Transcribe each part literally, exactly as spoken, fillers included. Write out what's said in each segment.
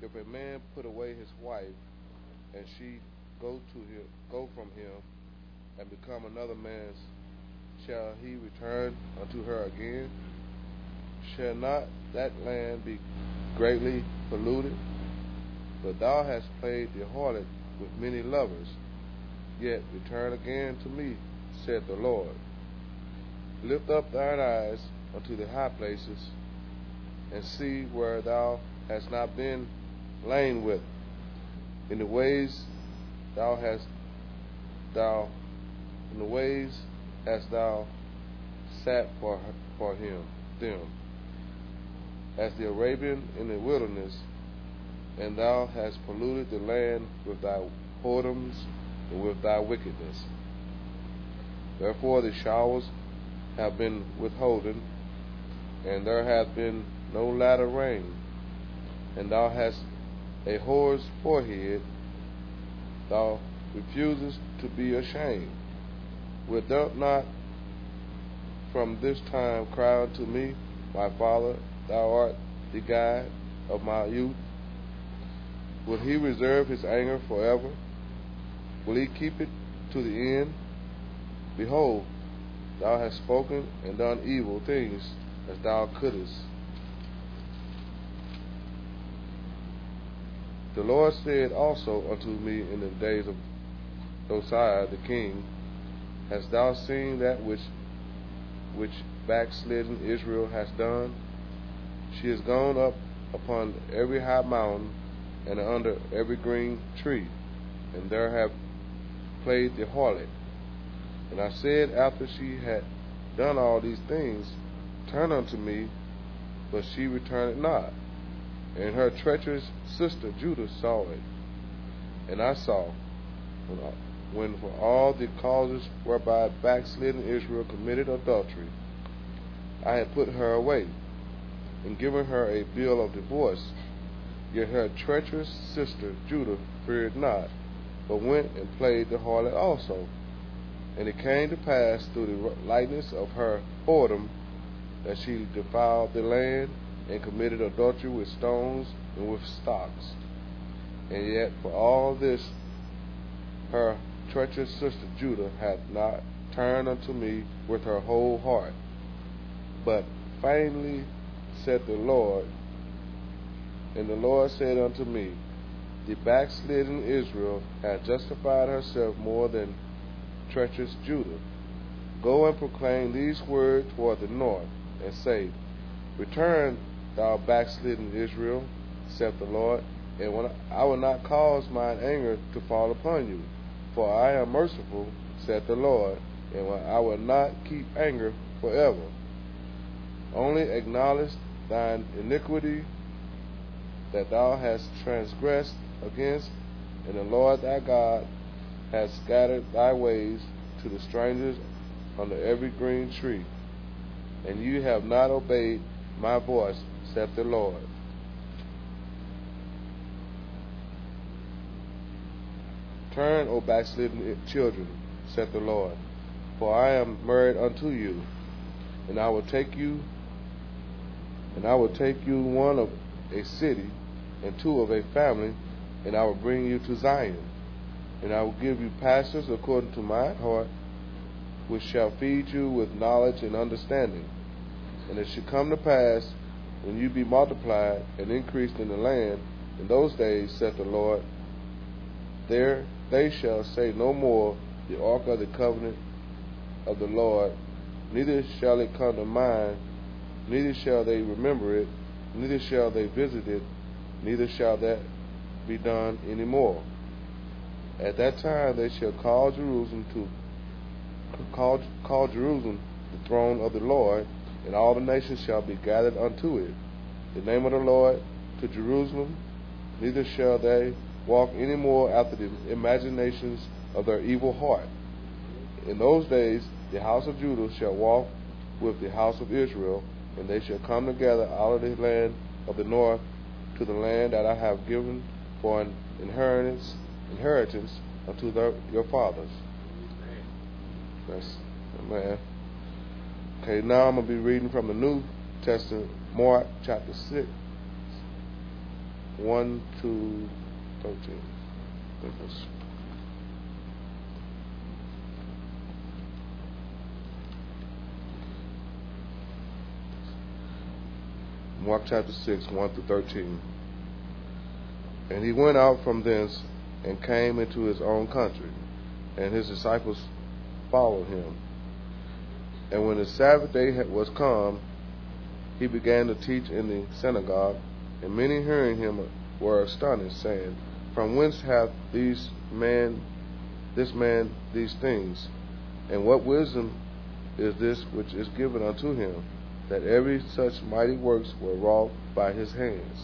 if a man put away his wife, and she go to him, go from him, and become another man's, shall he return unto her again? Shall not that land be greatly polluted? But thou hast played the harlot with many lovers. Yet return again to me, saith the Lord. Lift up thine eyes unto the high places, and see where thou hast not been lain with. In the ways thou hast thou in the ways hast thou sat for for him them, as the Arabian in the wilderness, and thou hast polluted the land with thy whoredoms and with thy wickedness. Therefore the showers have been withholden, and there hath been no latter rain, and thou hast a whore's forehead, thou refusest to be ashamed. Wilt thou not from this time cry unto me, my Father, thou art the guide of my youth? Will he reserve his anger forever? Will he keep it to the end? Behold, thou hast spoken and done evil things as thou couldest. The Lord said also unto me in the days of Josiah the king, Hast thou seen that which which backslidden Israel has done? She has gone up upon every high mountain and under every green tree, and there have played the harlot. And I said, after she had done all these things, Turn unto me, but she returned not. And her treacherous sister Judah saw it. And I saw, when, when for all the causes whereby backslidden Israel committed adultery, I had put her away, and given her a bill of divorce. Yet her treacherous sister Judah feared not, but went and played the harlot also. And it came to pass through the lightness of her whoredom that she defiled the land, and committed adultery with stones and with stocks. And yet for all this her treacherous sister Judah hath not turned unto me with her whole heart. But finally said the Lord, and the Lord said unto me, The backslidden Israel hath justified herself more than treacherous Judah. Go and proclaim these words toward the north, and say, Return, thou backslidden Israel, saith the Lord, and when I will not cause mine anger to fall upon you. For I am merciful, saith the Lord, and I will not keep anger forever. Only acknowledge thine iniquity that thou hast transgressed against, and the Lord thy God hath scattered thy ways to the strangers under every green tree. And you have not obeyed my voice, saith the Lord. Turn, O backslidden children, saith the Lord, for I am married unto you, and I will take you, and I will take you one of a city, and two of a family, and I will bring you to Zion, and I will give you pastors according to my heart, which shall feed you with knowledge and understanding. And it shall come to pass, when you be multiplied and increased in the land, in those days, saith the Lord, there they shall say no more, the ark of the covenant of the Lord, neither shall it come to mind, neither shall they remember it, neither shall they visit it, neither shall that be done any more. At that time they shall call Jerusalem to call, call Jerusalem the throne of the Lord, and all the nations shall be gathered unto it. The name of the Lord to Jerusalem, neither shall they walk any more after the imaginations of their evil heart. In those days the house of Judah shall walk with the house of Israel, and they shall come together out of the land of the north to the land that I have given for an inheritance, inheritance unto their, your fathers. That's, amen. Okay, now I'm going to be reading from the New Testament, Mark chapter six, one to thirteen. Mark chapter six, one through thirteen. And he went out from thence and came into his own country, and his disciples followed him. And when the Sabbath day was come, he began to teach in the synagogue, and many hearing him were astonished, saying, From whence hath these man, this man these things? And what wisdom is this which is given unto him, that every such mighty works were wrought by his hands?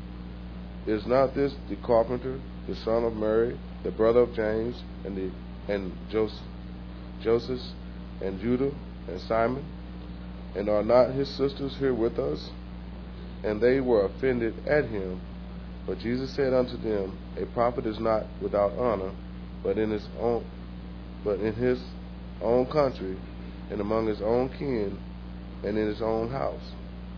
Is not this the carpenter, the son of Mary, the brother of James, and the and Joseph, Joseph, and Judah, and Simon? And are not his sisters here with us? And they were offended at him. But Jesus said unto them, A prophet is not without honor, but in his own, but in his own country, and among his own kin, and in his own house.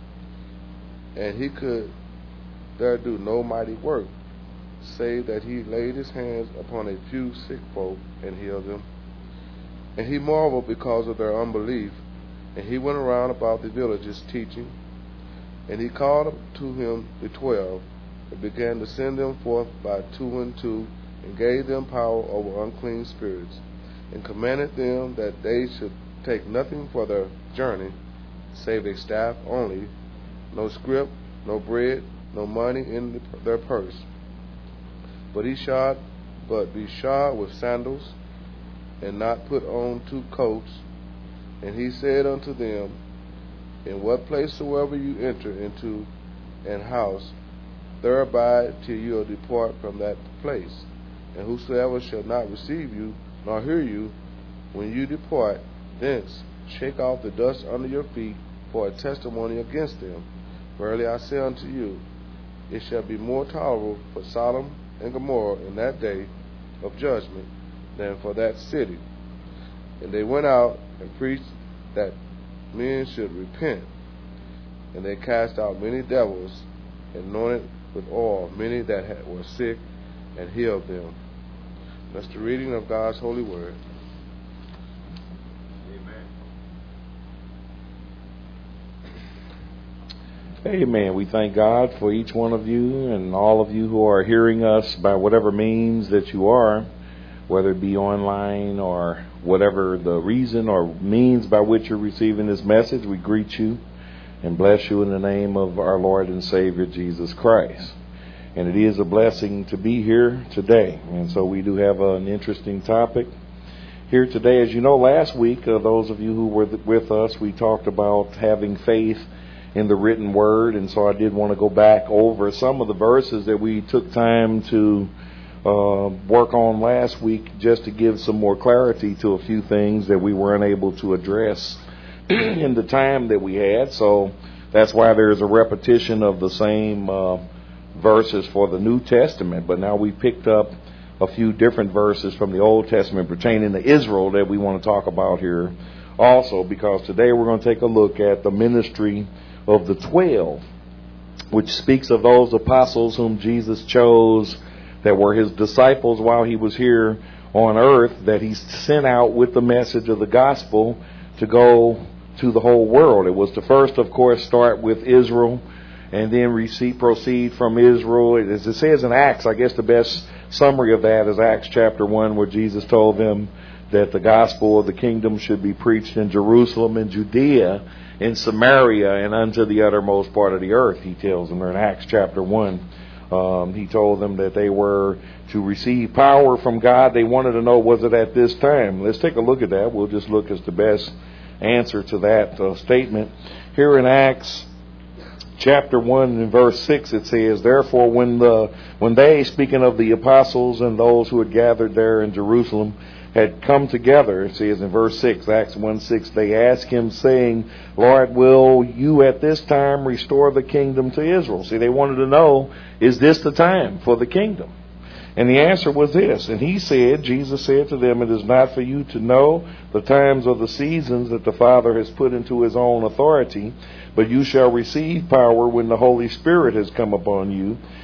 And he could there do no mighty work, save that he laid his hands upon a few sick folk and healed them. And he marveled because of their unbelief. And he went around about the villages teaching. And he called to him the twelve, and began to send them forth by two and two, and gave them power over unclean spirits, and commanded them that they should take nothing for their journey, save a staff only, no scrip, no bread, no money in the, their purse. But he shod, but be shod with sandals, and not put on two coats. And he said unto them, In what place soever you enter into an house, there abide till you depart from that place. And whosoever shall not receive you, nor hear you, when you depart thence, shake off the dust under your feet for a testimony against them. Verily I say unto you, it shall be more tolerable for Sodom and Gomorrah in that day of judgment than for that city. And they went out and preached that men should repent. And they cast out many devils, and anointed with oil many that had, were sick, and healed them. That's the reading of God's holy word. Amen. We thank God for each one of you and all of you who are hearing us by whatever means that you are, whether it be online or whatever the reason or means by which you're receiving this message. We greet you and bless you in the name of our Lord and Savior Jesus Christ. And it is a blessing to be here today. And so we do have an interesting topic here today. As you know, last week, uh, those of you who were with us, we talked about having faith in the written word. And so I did want to go back over some of the verses that we took time to uh, work on last week, just to give some more clarity to a few things that we weren't able to address in the time that we had. So that's why there's a repetition of the same uh, verses for the New Testament. But now we picked up a few different verses from the Old Testament pertaining to Israel that we want to talk about here also, because today we're going to take a look at the ministry of the twelve, which speaks of those apostles whom Jesus chose, that were his disciples while he was here on earth, that he sent out with the message of the gospel to go to the whole world. It was to first, of course, start with Israel, and then receive, proceed from Israel. As it says in Acts, I guess the best summary of that is Acts chapter one, where Jesus told them that the gospel of the kingdom should be preached in Jerusalem and Judea, in Samaria, and unto the uttermost part of the earth, he tells them. In Acts chapter one, um, he told them that they were to receive power from God. They wanted to know, was it at this time? Let's take a look at that. We'll just look as the best answer to that uh, statement. Here in Acts chapter one and verse six, it says, Therefore when the when they, speaking of the apostles and those who had gathered there in Jerusalem, had come together, it says in verse six, Acts one six, they asked him, saying, Lord, will you at this time restore the kingdom to Israel? See, they wanted to know, is this the time for the kingdom? And the answer was this. And he said, Jesus said to them, It is not for you to know the times or the seasons that the Father has put into his own authority, but you shall receive power when the Holy Spirit has come upon you,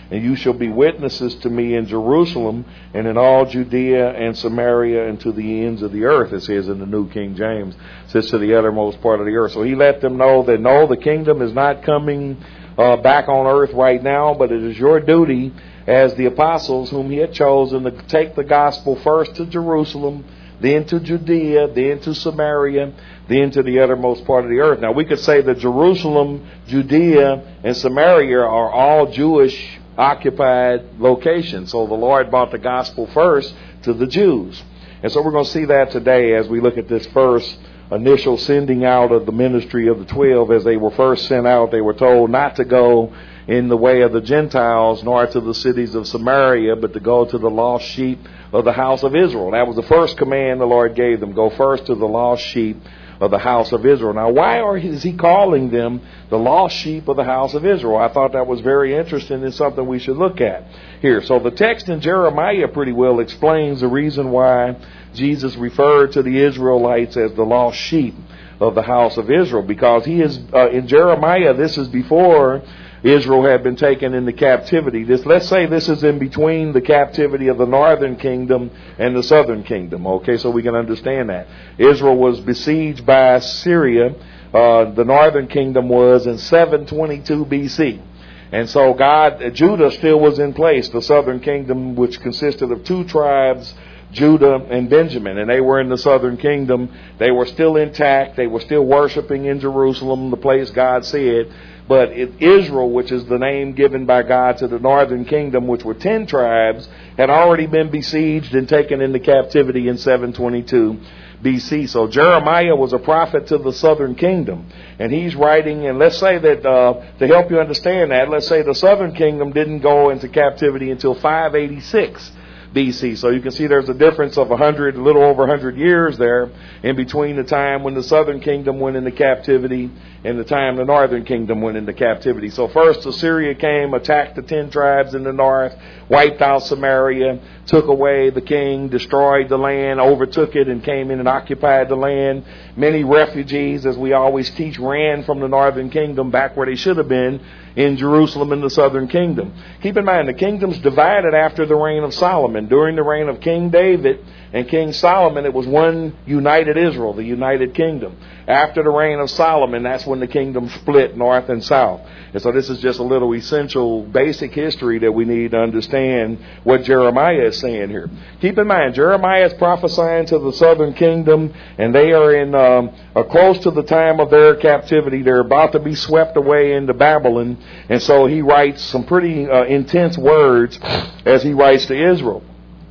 And you shall be witnesses to me in Jerusalem and in all Judea and Samaria and to the ends of the earth, it says in the New King James. It says to the uttermost part of the earth. So he let them know that no, the kingdom is not coming uh, back on earth right now, but it is your duty as the apostles whom he had chosen to take the gospel first to Jerusalem, then to Judea, then to Samaria, then to the uttermost part of the earth. Now we could say that Jerusalem, Judea, and Samaria are all Jewish occupied locations. So the Lord brought the gospel first to the Jews. And so we're going to see that today as we look at this first initial sending out of the ministry of the twelve. As they were first sent out, they were told not to go in the way of the Gentiles, nor to the cities of Samaria, but to go to the lost sheep of the house of Israel. That was the first command the Lord gave them. Go first to the lost sheep of the house of Israel. Now, why are, is he calling them the lost sheep of the house of Israel? I thought that was very interesting and something we should look at here. So the text in Jeremiah pretty well explains the reason why Jesus referred to the Israelites as the lost sheep of the house of Israel, because he is uh, in Jeremiah, this is before Israel had been taken into captivity. This, let's say this is in between the captivity of the northern kingdom and the southern kingdom. Okay, so we can understand that. Israel was besieged by Syria. Uh, the northern kingdom was in seven twenty-two B C. And so God, Judah still was in place. The southern kingdom, which consisted of two tribes, Judah and Benjamin, and they were in the southern kingdom. They were still intact. They were still worshiping in Jerusalem, the place God said. But it, Israel, which is the name given by God to the northern kingdom, which were ten tribes, had already been besieged and taken into captivity in seven twenty-two B C. So Jeremiah was a prophet to the southern kingdom. And he's writing, and let's say that, uh, to help you understand that, let's say the southern kingdom didn't go into captivity until five eighty-six B C. So you can see there's a difference of a hundred, a little over a hundred years there in between the time when the southern kingdom went into captivity and the time the northern kingdom went into captivity. So first Assyria came, attacked the ten tribes in the north, wiped out Samaria, took away the king, destroyed the land, overtook it, and came in and occupied the land. Many refugees, as we always teach, ran from the northern kingdom back where they should have been, in Jerusalem in the southern kingdom. Keep in mind, the kingdom's divided after the reign of Solomon. During the reign of King David and King Solomon, it was one united Israel, the united kingdom. After the reign of Solomon, that's when the kingdom split north and south. And so this is just a little essential basic history that we need to understand what Jeremiah is saying here. Keep in mind, Jeremiah is prophesying to the southern kingdom, and they are in um, uh, close to the time of their captivity. They're about to be swept away into Babylon. And so he writes some pretty uh, intense words as he writes to Israel.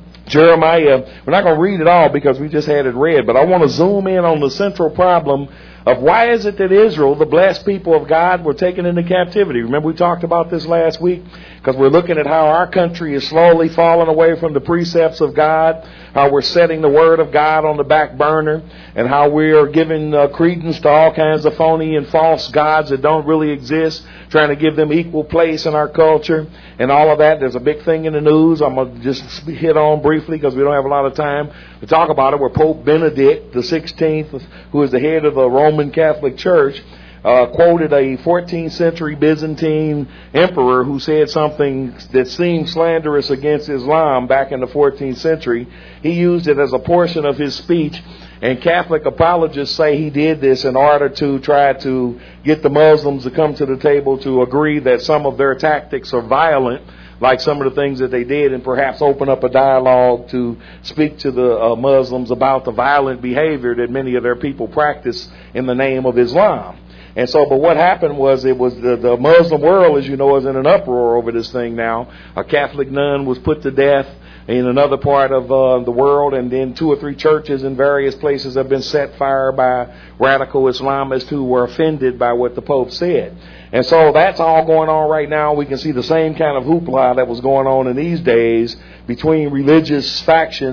Jeremiah, we're not going to read it all because we just had it read, but I want to zoom in on the central problem of why is it that Israel, the blessed people of God, were taken into captivity. Remember we talked about this last week? Because we're looking at how our country is slowly falling away from the precepts of God, how we're setting the word of God on the back burner, and how we are giving uh, credence to all kinds of phony and false gods that don't really exist, trying to give them equal place in our culture and all of that. There's a big thing in the news I'm going to just hit on briefly because we don't have a lot of time to talk about it, where Pope Benedict the sixteenth, who is the head of the Roman Catholic Church, uh, quoted a fourteenth century Byzantine emperor who said something that seemed slanderous against Islam back in the fourteenth century. He used it as a portion of his speech, and Catholic apologists say he did this in order to try to get the Muslims to come to the table to agree that some of their tactics are violent, like some of the things that they did, and perhaps open up a dialogue to speak to the uh, Muslims about the violent behavior that many of their people practice in the name of Islam. And so, but what happened was it was the, the Muslim world, as you know, is in an uproar over this thing now. A Catholic nun was put to death in another part of uh, the world, and then two or three churches in various places have been set fire by radical Islamists who were offended by what the Pope said. And so that's all going on right now. We can see the same kind of hoopla that was going on in these days between religious factions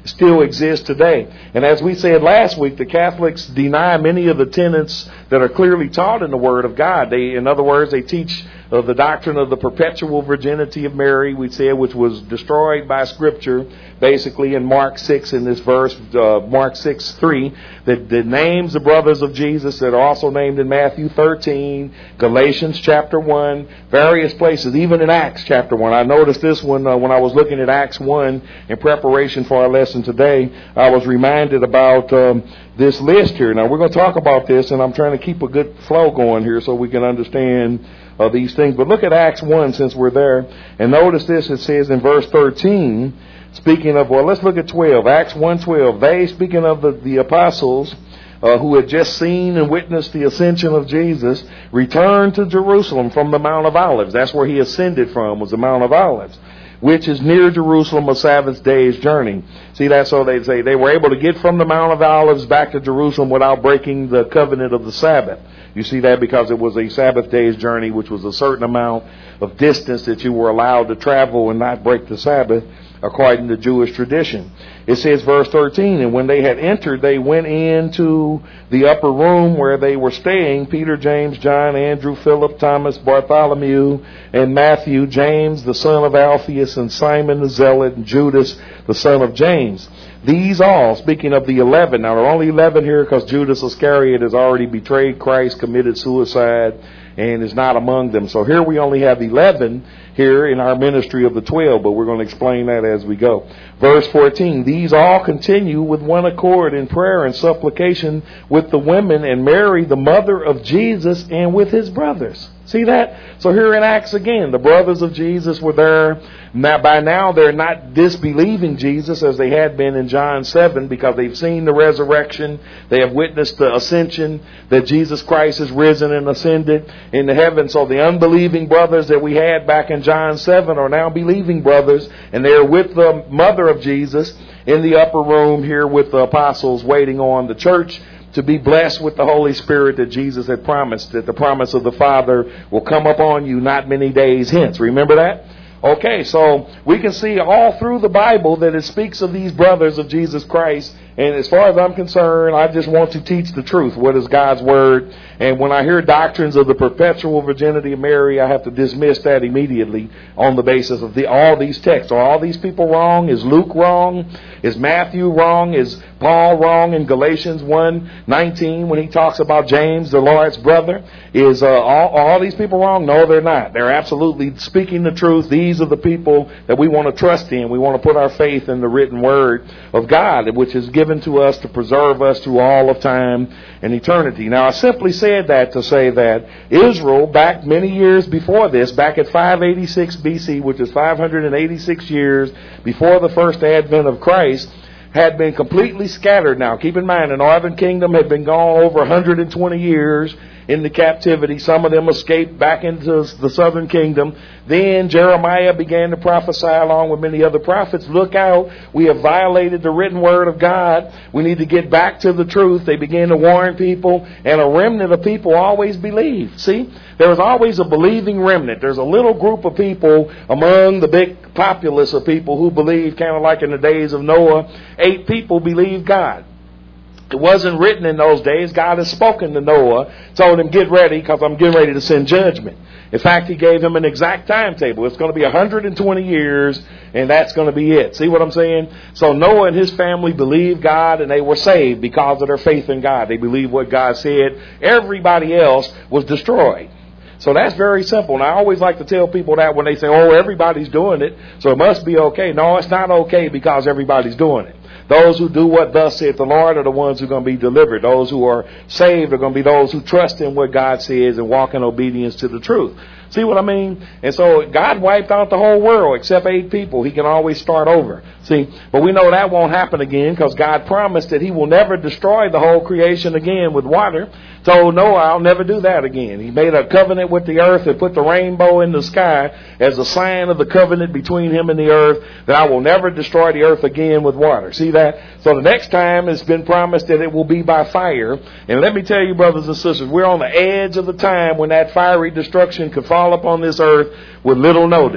still exists today. And as we said last week, the Catholics deny many of the tenets that are clearly taught in the Word of God. They, in other words, they teach of the doctrine of the perpetual virginity of Mary, we said, which was destroyed by Scripture, basically in Mark six in this verse, uh, Mark six three, that, that names the brothers of Jesus that are also named in Matthew thirteen, Galatians chapter one, various places, even in Acts chapter one. I noticed this one uh, when I was looking at Acts one in preparation for our lesson today. I was reminded about um, this list here. Now, we're going to talk about this, and I'm trying to keep a good flow going here so we can understand uh, these things. But look at Acts one since we're there. And notice this, it says in verse thirteen, speaking of, well, let's look at twelve. Acts one twelve. They, speaking of the, the apostles uh, who had just seen and witnessed the ascension of Jesus, returned to Jerusalem from the Mount of Olives. That's where he ascended from, was the Mount of Olives, which is near Jerusalem, a Sabbath day's journey. See, that's so they say they were able to get from the Mount of Olives back to Jerusalem without breaking the covenant of the Sabbath. You see that because it was a Sabbath day's journey, which was a certain amount of distance that you were allowed to travel and not break the Sabbath according to Jewish tradition. It says, verse thirteen, and when they had entered, they went into the upper room where they were staying, Peter, James, John, Andrew, Philip, Thomas, Bartholomew, and Matthew, James, the son of Alphaeus, and Simon the Zealot, and Judas, the son of James. These all, speaking of the eleven, now there are only eleven here because Judas Iscariot has already betrayed Christ, committed suicide, and is not among them. So here we only have eleven here in our ministry of the twelve, but we're going to explain that as we go. Verse fourteen, these all continue with one accord in prayer and supplication with the women and Mary, the mother of Jesus, and with his brothers. See that? So here in Acts again, the brothers of Jesus were there. Now, by now, they're not disbelieving Jesus as they had been in John seven because they've seen the resurrection. They have witnessed the ascension, that Jesus Christ is risen and ascended into heaven. So the unbelieving brothers that we had back in John seven are now believing brothers, and they're with the mother of Jesus in the upper room here with the apostles waiting on the church to be blessed with the Holy Spirit that Jesus had promised, that the promise of the Father will come upon you not many days hence. Remember that? Okay, so we can see all through the Bible that it speaks of these brothers of Jesus Christ. And as far as I'm concerned, I just want to teach the truth. What is God's Word? And when I hear doctrines of the perpetual virginity of Mary, I have to dismiss that immediately on the basis of the, all these texts. Are all these people wrong? Is Luke wrong? Is Matthew wrong? Is Paul wrong in Galatians one nineteen when he talks about James, the Lord's brother? Is uh, all, all these people wrong? No, they're not. They're absolutely speaking the truth. These are the people that we want to trust in. We want to put our faith in the written Word of God, which is given to us to preserve us through all of time and eternity. Now, I simply said that to say that Israel, back many years before this, back at five eighty-six B C, which is five hundred eighty-six years before the first advent of Christ, had been completely scattered. Now, keep in mind, the northern kingdom had been gone over one hundred twenty years into captivity. Some of them escaped back into the southern kingdom. Then Jeremiah began to prophesy along with many other prophets. Look out, we have violated the written word of God. We need to get back to the truth. They began to warn people, and a remnant of people always believed. See, there was always a believing remnant. There's a little group of people among the big populace of people who believed, kind of like in the days of Noah. Eight people believed God. It wasn't written in those days. God has spoken to Noah, told him, get ready because I'm getting ready to send judgment. In fact, he gave him an exact timetable. It's going to be one hundred twenty years, and that's going to be it. See what I'm saying? So Noah and his family believed God, and they were saved because of their faith in God. They believed what God said. Everybody else was destroyed. So that's very simple. And I always like to tell people that when they say, oh, everybody's doing it, so it must be okay. No, it's not okay because everybody's doing it. Those who do what thus saith the Lord are the ones who are going to be delivered. Those who are saved are going to be those who trust in what God says and walk in obedience to the truth. See what I mean? And so God wiped out the whole world except eight people. He can always start over. See, but we know that won't happen again because God promised that he will never destroy the whole creation again with water. Told Noah, I'll never do that again. He made a covenant with the earth and put the rainbow in the sky as a sign of the covenant between him and the earth, that I will never destroy the earth again with water. See that? So the next time it's been promised that it will be by fire. And let me tell you, brothers and sisters, we're on the edge of the time when that fiery destruction could fall upon this earth with little notice.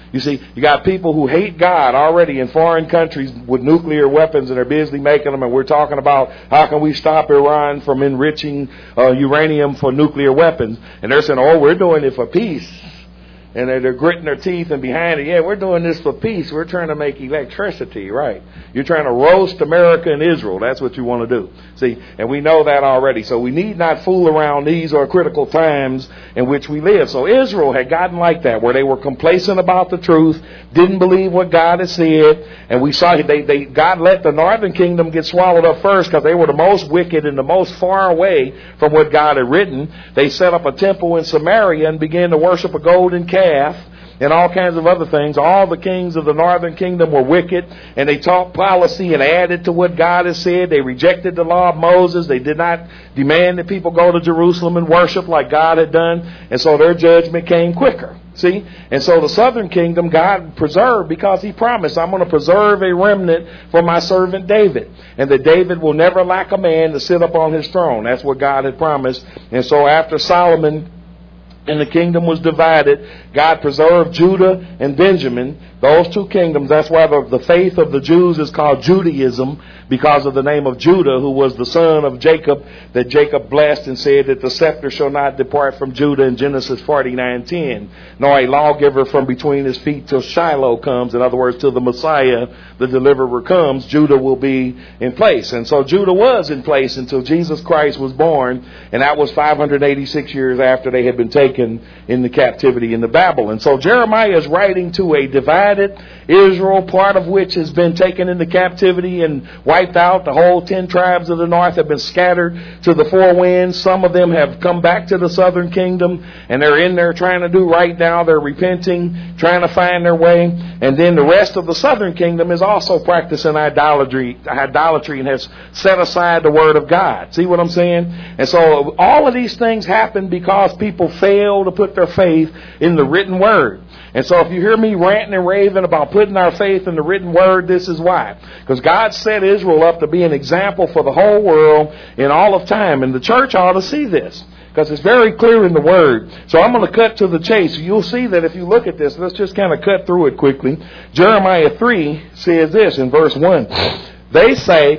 You see, you got people who hate God already in foreign countries with nuclear weapons, and they're busy making them. And we're talking about how can we stop Iran from enriching uh, uranium for nuclear weapons. And they're saying, oh, we're doing it for peace. And they're, they're gritting their teeth and behind it. Yeah, we're doing this for peace. We're trying to make electricity, right? You're trying to roast America and Israel. That's what you want to do. See, and we know that already. So we need not fool around. These are critical times in which we live. So Israel had gotten like that, where they were complacent about the truth, didn't believe what God had said. And we saw they, they God let the northern kingdom get swallowed up first because they were the most wicked and the most far away from what God had written. They set up a temple in Samaria and began to worship a golden calf and all kinds of other things. All the kings of the northern kingdom were wicked, and they taught policy and added to what God has said. They rejected the law of Moses. They did not demand that people go to Jerusalem and worship like God had done, and so their judgment came quicker. See? And so the southern kingdom God preserved because he promised, I'm going to preserve a remnant for my servant David, and that David will never lack a man to sit up on his throne. That's what God had promised. And so after Solomon and the kingdom was divided, God preserved Judah and Benjamin, those two kingdoms. That's why the, the faith of the Jews is called Judaism, because of the name of Judah, who was the son of Jacob, that Jacob blessed and said that the scepter shall not depart from Judah in Genesis forty-nine ten, nor a lawgiver from between his feet till Shiloh comes. In other words, till the Messiah, the deliverer, comes, Judah will be in place. And so Judah was in place until Jesus Christ was born, and that was five hundred eighty-six years after they had been taken into captivity into Babel. And so Jeremiah is writing to a divided Israel, part of which has been taken into captivity and wiped out. The whole ten tribes of the north have been scattered to the four winds. Some of them have come back to the southern kingdom, and they're in there trying to do right now. They're repenting, trying to find their way. And then the rest of the southern kingdom is also practicing idolatry, idolatry and has set aside the word of God. See what I'm saying? And so all of these things happen because people fail to put their faith in the written word. And so if you hear me ranting and raving about putting our faith in the written word, this is why. Because God set Israel up to be an example for the whole world in all of time. And the church ought to see this, because it's very clear in the word. So I'm going to cut to the chase. You'll see that if you look at this, let's just kind of cut through it quickly. Jeremiah three says this in verse one. They say,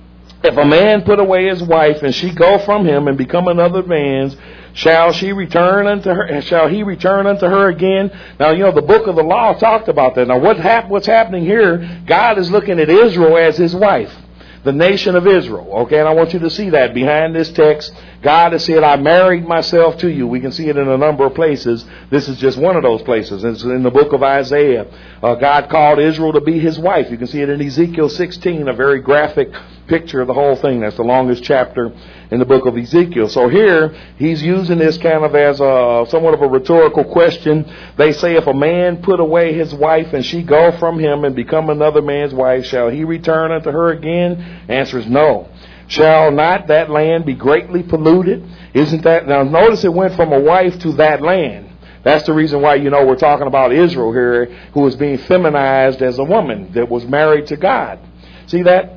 if a man put away his wife and she go from him and become another man's, shall she return unto her? Shall he return unto her again? Now, you know, the book of the law talked about that. Now, what hap- what's happening here, God is looking at Israel as his wife, the nation of Israel. Okay, and I want you to see that behind this text. God has said, I married myself to you. We can see it in a number of places. This is just one of those places. It's in the book of Isaiah. Uh, God called Israel to be his wife. You can see it in Ezekiel sixteen, a very graphic picture of the whole thing. That's the longest chapter in the book of Ezekiel. So here, he's using this kind of as a somewhat of a rhetorical question. They say, if a man put away his wife and she go from him and become another man's wife, shall he return unto her again? Answer is no. Shall not that land be greatly polluted? Isn't that? Now notice it went from a wife to that land. That's the reason why, you know, we're talking about Israel here, who was being feminized as a woman that was married to God. See that?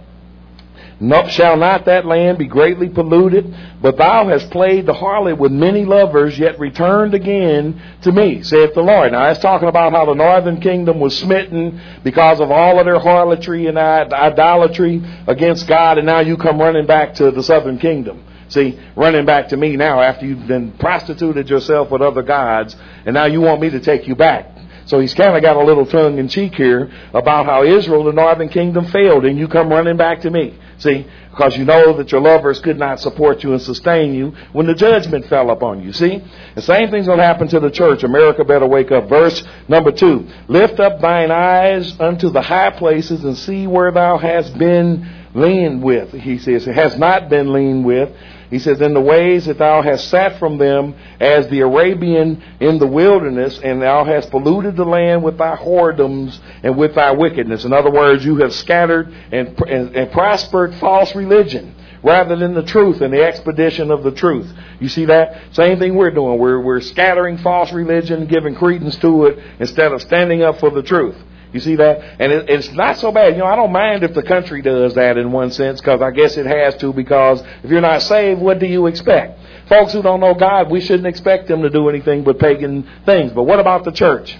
No, shall not that land be greatly polluted? But thou hast played the harlot with many lovers, yet returned again to me, saith the Lord. Now, that's talking about how the northern kingdom was smitten because of all of their harlotry and idolatry against God, and now you come running back to the southern kingdom. See, running back to me now after you've been prostituted yourself with other gods, and now you want me to take you back. So he's kind of got a little tongue in cheek here about how Israel, the northern kingdom, failed, and you come running back to me. See, because you know that your lovers could not support you and sustain you when the judgment fell upon you. See, the same thing's going to happen to the church. America better wake up. Verse number two, lift up thine eyes unto the high places and see where thou hast been leaned with. He says, it has not been leaned with. He says, in the ways that thou hast sat from them as the Arabian in the wilderness, and thou hast polluted the land with thy whoredoms and with thy wickedness. In other words, you have scattered and, and, and prospered false religion rather than the truth and the expedition of the truth. You see that? Same thing we're doing. We're, we're scattering false religion, giving credence to it instead of standing up for the truth. You see that? And it, it's not so bad. You know, I don't mind if the country does that in one sense, because I guess it has to, because if you're not saved, what do you expect? Folks who don't know God, we shouldn't expect them to do anything but pagan things. But what about the church?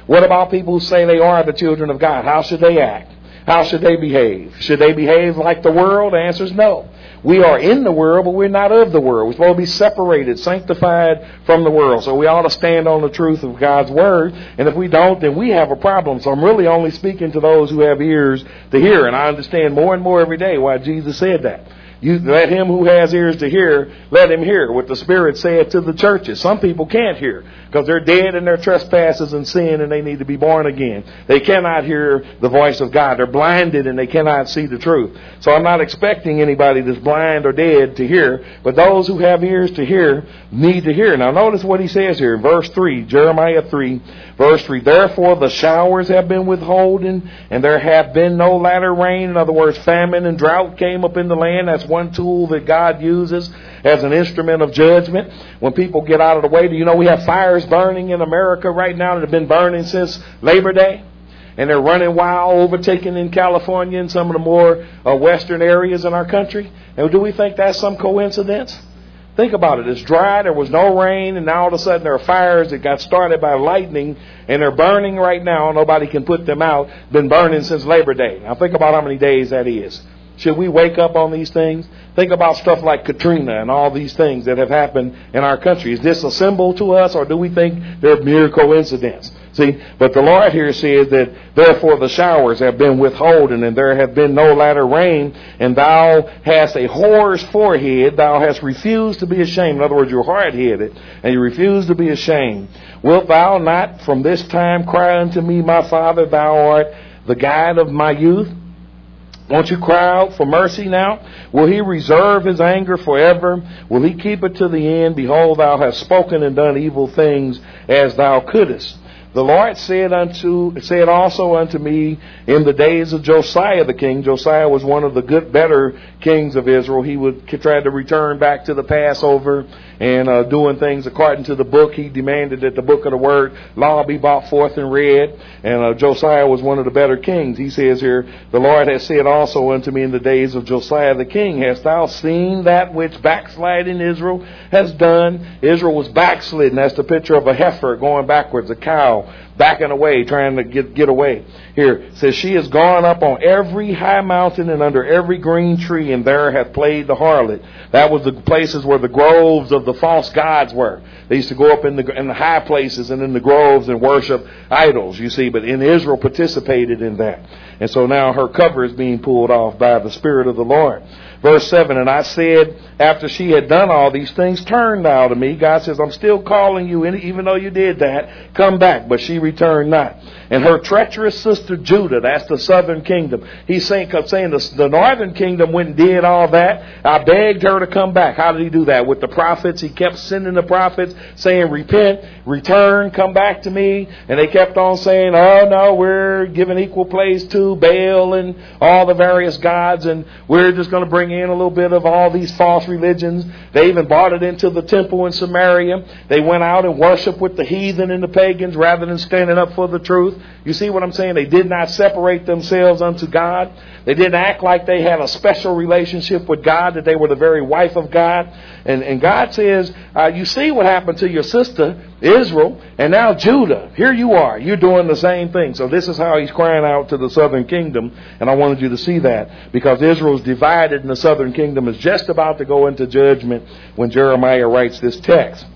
What about people who say they are the children of God? How should they act? How should they behave? Should they behave like the world? The answer is no. We are in the world, but we're not of the world. We're supposed to be separated, sanctified from the world. So we ought to stand on the truth of God's word. And if we don't, then we have a problem. So I'm really only speaking to those who have ears to hear. And I understand more and more every day why Jesus said that. You let him who has ears to hear, let him hear what the Spirit said to the churches. Some people can't hear because they're dead in their trespasses and sin, and they need to be born again. They cannot hear the voice of God. They're blinded and they cannot see the truth. So I'm not expecting anybody that's blind or dead to hear, but those who have ears to hear need to hear. Now notice what he says here in verse three, Jeremiah three, verse three. Therefore the showers have been withholden, and there have been no latter rain. In other words, famine and drought came up in the land. That's one tool that God uses as an instrument of judgment. When people get out of the way, do you know we have fires burning in America right now that have been burning since Labor Day? And they're running wild, overtaking in California and some of the more uh, western areas in our country. And do we think that's some coincidence? Think about it. It's dry. There was no rain. And now all of a sudden there are fires that got started by lightning. And they're burning right now. Nobody can put them out. Been burning since Labor Day. Now think about how many days that is. Should we wake up on these things? Think about stuff like Katrina and all these things that have happened in our country. Is this a symbol to us, or do we think they're mere coincidence? See, but the Lord here says that therefore the showers have been withholden, and there have been no latter rain, and thou hast a whore's forehead, thou hast refused to be ashamed. In other words, you're hard-headed, and you refuse to be ashamed. Wilt thou not from this time cry unto me, my Father, thou art the guide of my youth? Won't you cry out for mercy now? Will he reserve his anger forever? Will he keep it to the end? Behold, thou hast spoken and done evil things as thou couldest. The Lord said unto said also unto me in the days of Josiah the king. Josiah was one of the good, better kings of Israel. He would try to return back to the Passover and uh, doing things according to the book. He demanded that the book of the word law be brought forth and read. And uh, Josiah was one of the better kings. He says here, the Lord has said also unto me in the days of Josiah the king, hast thou seen that which backsliding Israel has done? Israel was backslidden. That's the picture of a heifer going backwards, a cow backing away, trying to get, get away. Here, it says, she has gone up on every high mountain and under every green tree, and there hath played the harlot. That was the places where the groves of the false gods were. They used to go up in the, in the high places and in the groves and worship idols, you see. But in Israel participated in that. And so now her cover is being pulled off by the Spirit of the Lord. Verse seven, and I said, after she had done all these things, turn thou to me. God says, I'm still calling you, even though you did that, come back. But she returned not. And her treacherous sister Judah, that's the southern kingdom. He's saying, saying the, the northern kingdom went and did all that. I begged her to come back. How did he do that? With the prophets. He kept sending the prophets saying, repent, return, come back to me. And they kept on saying, oh no, we're giving equal place to Baal and all the various gods, and we're just going to bring in a little bit of all these false religions. They even brought it into the temple in Samaria. They went out and worshiped with the heathen and the pagans rather than standing up for the truth. You see what I'm saying? They did not separate themselves unto God. They didn't act like they had a special relationship with God, that they were the very wife of God. And, and God says, uh, you see what happened to your sister, Israel, and now Judah. Here you are. You're doing the same thing. So this is how he's crying out to the southern kingdom. And I wanted you to see that, because Israel's divided and the southern kingdom is just about to go into judgment when Jeremiah writes this text.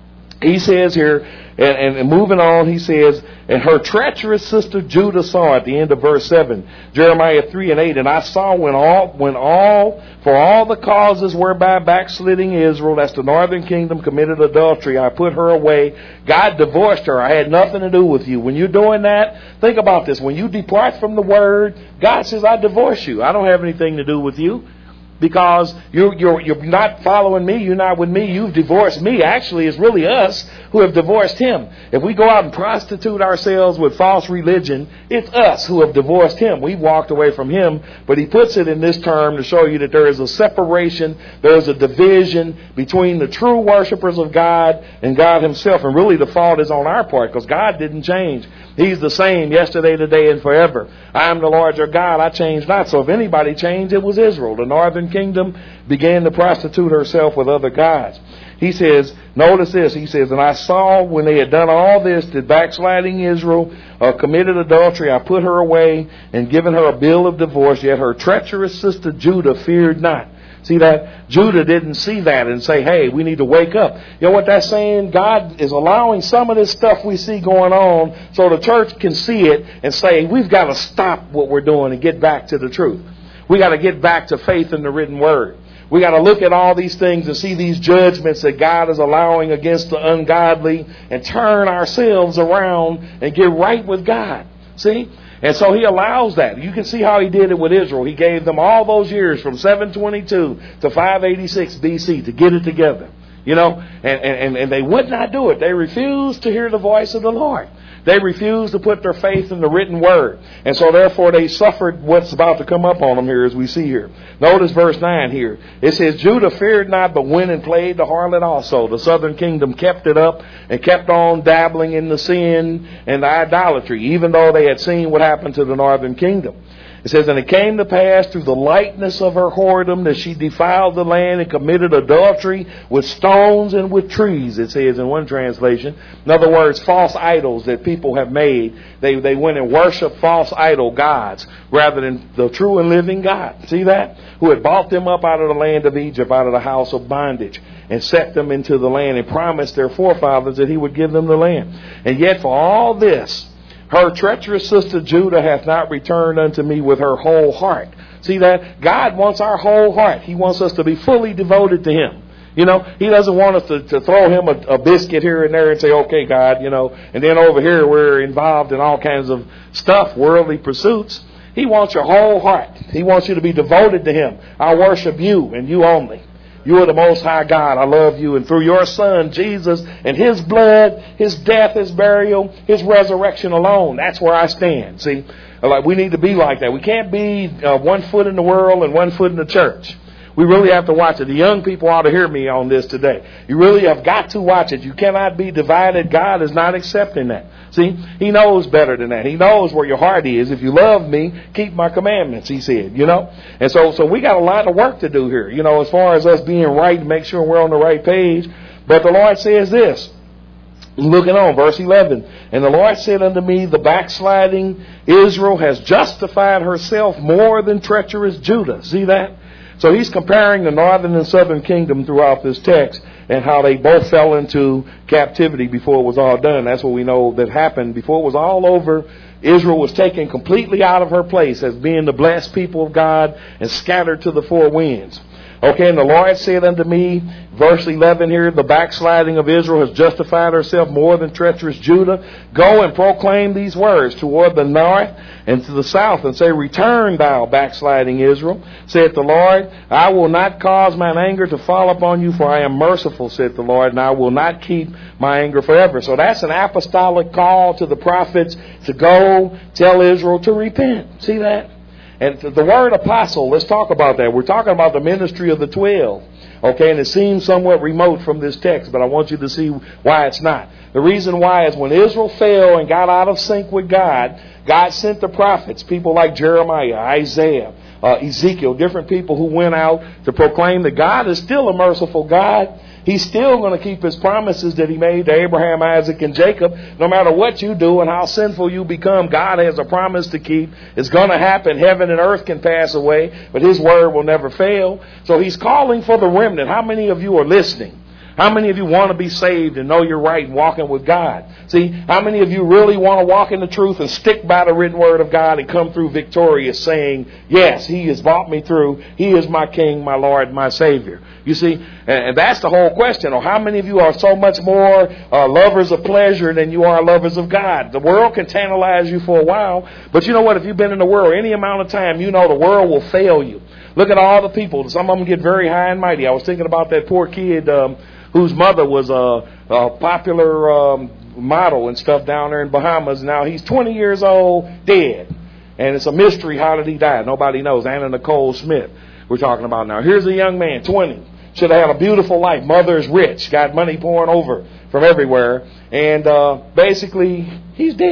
He says here, and, and moving on, he says, and her treacherous sister Judah saw, at the end of verse seven, Jeremiah three and eight, and I saw when all, when all, for all the causes whereby backsliding Israel, that's the northern kingdom, committed adultery, I put her away. God divorced her. I had nothing to do with you. When you're doing that, think about this. When you depart from the word, God says, I divorce you. I don't have anything to do with you. Because you're, you're, you're not following me, you're not with me, you've divorced me. Actually, it's really us who have divorced him. If we go out and prostitute ourselves with false religion, it's us who have divorced him. We've walked away from him, but he puts it in this term to show you that there is a separation, there is a division between the true worshipers of God and God himself. And really the fault is on our part, because God didn't change. He's the same yesterday, today, and forever. I am the Lord your God, I change not. So if anybody changed, it was Israel, the northern kingdom began to prostitute herself with other gods. He says, notice this, he says, and I saw when they had done all this, that backsliding Israel uh, committed adultery. I put her away and given her a bill of divorce, yet her treacherous sister Judah feared not. See that? Judah didn't see that and say, hey, we need to wake up. You know what that's saying? God is allowing some of this stuff we see going on so the church can see it and say, we've got to stop what we're doing and get back to the truth. We got to get back to faith in the written word. We got to look at all these things and see these judgments that God is allowing against the ungodly and turn ourselves around and get right with God. See? And so he allows that. You can see how he did it with Israel. He gave them all those years from seven twenty-two to five eighty-six B C to get it together. You know, and, and, and they would not do it. They refused to hear the voice of the Lord. They refused to put their faith in the written word. And so therefore they suffered what's about to come up on them here as we see here. Notice verse nine here. It says, Judah feared not, but went and played the harlot also. The southern kingdom kept it up and kept on dabbling in the sin and the idolatry, even though they had seen what happened to the northern kingdom. It says, and it came to pass through the lightness of her whoredom that she defiled the land and committed adultery with stones and with trees, it says in one translation. In other words, false idols that people have made. They, they went and worshiped false idol gods rather than the true and living God. See that? Who had bought them up out of the land of Egypt, out of the house of bondage, and set them into the land and promised their forefathers that he would give them the land. And yet for all this, her treacherous sister Judah hath not returned unto me with her whole heart. See that? God wants our whole heart. He wants us to be fully devoted to him. You know, he doesn't want us to, to throw him a, a biscuit here and there and say, okay, God, you know, and then over here we're involved in all kinds of stuff, worldly pursuits. He wants your whole heart. He wants you to be devoted to him. I worship you and you only. You are the Most High God. I love you. And through your Son, Jesus, and his blood, his death, his burial, his resurrection alone, that's where I stand. See, like we need to be like that. We can't be uh, one foot in the world and one foot in the church. We really have to watch it. The young people ought to hear me on this today. You really have got to watch it. You cannot be divided. God is not accepting that. See, he knows better than that. He knows where your heart is. If you love me, keep my commandments, he said, you know. And so, so we got a lot of work to do here, you know, as far as us being right and make sure we're on the right page. But the Lord says this, looking on, verse eleven, and the Lord said unto me, the backsliding Israel has justified herself more than treacherous Judah. See that? So he's comparing the northern and southern kingdom throughout this text and how they both fell into captivity before it was all done. That's what we know that happened. Before it was all over, Israel was taken completely out of her place as being the blessed people of God and scattered to the four winds. Okay, and the Lord said unto me, verse eleven here, the backsliding of Israel has justified herself more than treacherous Judah. Go and proclaim these words toward the north and to the south, and say, return thou, backsliding Israel, saith the Lord. I will not cause mine anger to fall upon you, for I am merciful, saith the Lord, and I will not keep my anger forever. So that's an apostolic call to the prophets to go tell Israel to repent. See that? And the word apostle, let's talk about that. We're talking about the ministry of the twelve. Okay, and it seems somewhat remote from this text, but I want you to see why it's not. The reason why is when Israel fell and got out of sync with God, God sent the prophets, people like Jeremiah, Isaiah, uh, Ezekiel, different people who went out to proclaim that God is still a merciful God. He's still going to keep his promises that he made to Abraham, Isaac, and Jacob. No matter what you do and how sinful you become, God has a promise to keep. It's going to happen. Heaven and earth can pass away, but his word will never fail. So he's calling for the remnant. How many of you are listening? How many of you want to be saved and know you're right and walking with God? See, how many of you really want to walk in the truth and stick by the written word of God and come through victorious saying, yes, he has brought me through. He is my King, my Lord, my Savior. You see, and that's the whole question. Or how many of you are so much more uh, lovers of pleasure than you are lovers of God? The world can tantalize you for a while, but you know what? If you've been in the world any amount of time, you know the world will fail you. Look at all the people. Some of them get very high and mighty. I was thinking about that poor kid um, whose mother was a, a popular um, model and stuff down there in Bahamas. Now he's twenty years old, dead. And it's a mystery how did he die. Nobody knows. Anna Nicole Smith we're talking about now. Here's a young man, twenty. Should have had a beautiful life. Mother is rich. Got money pouring over from everywhere. And uh, basically, he's dead.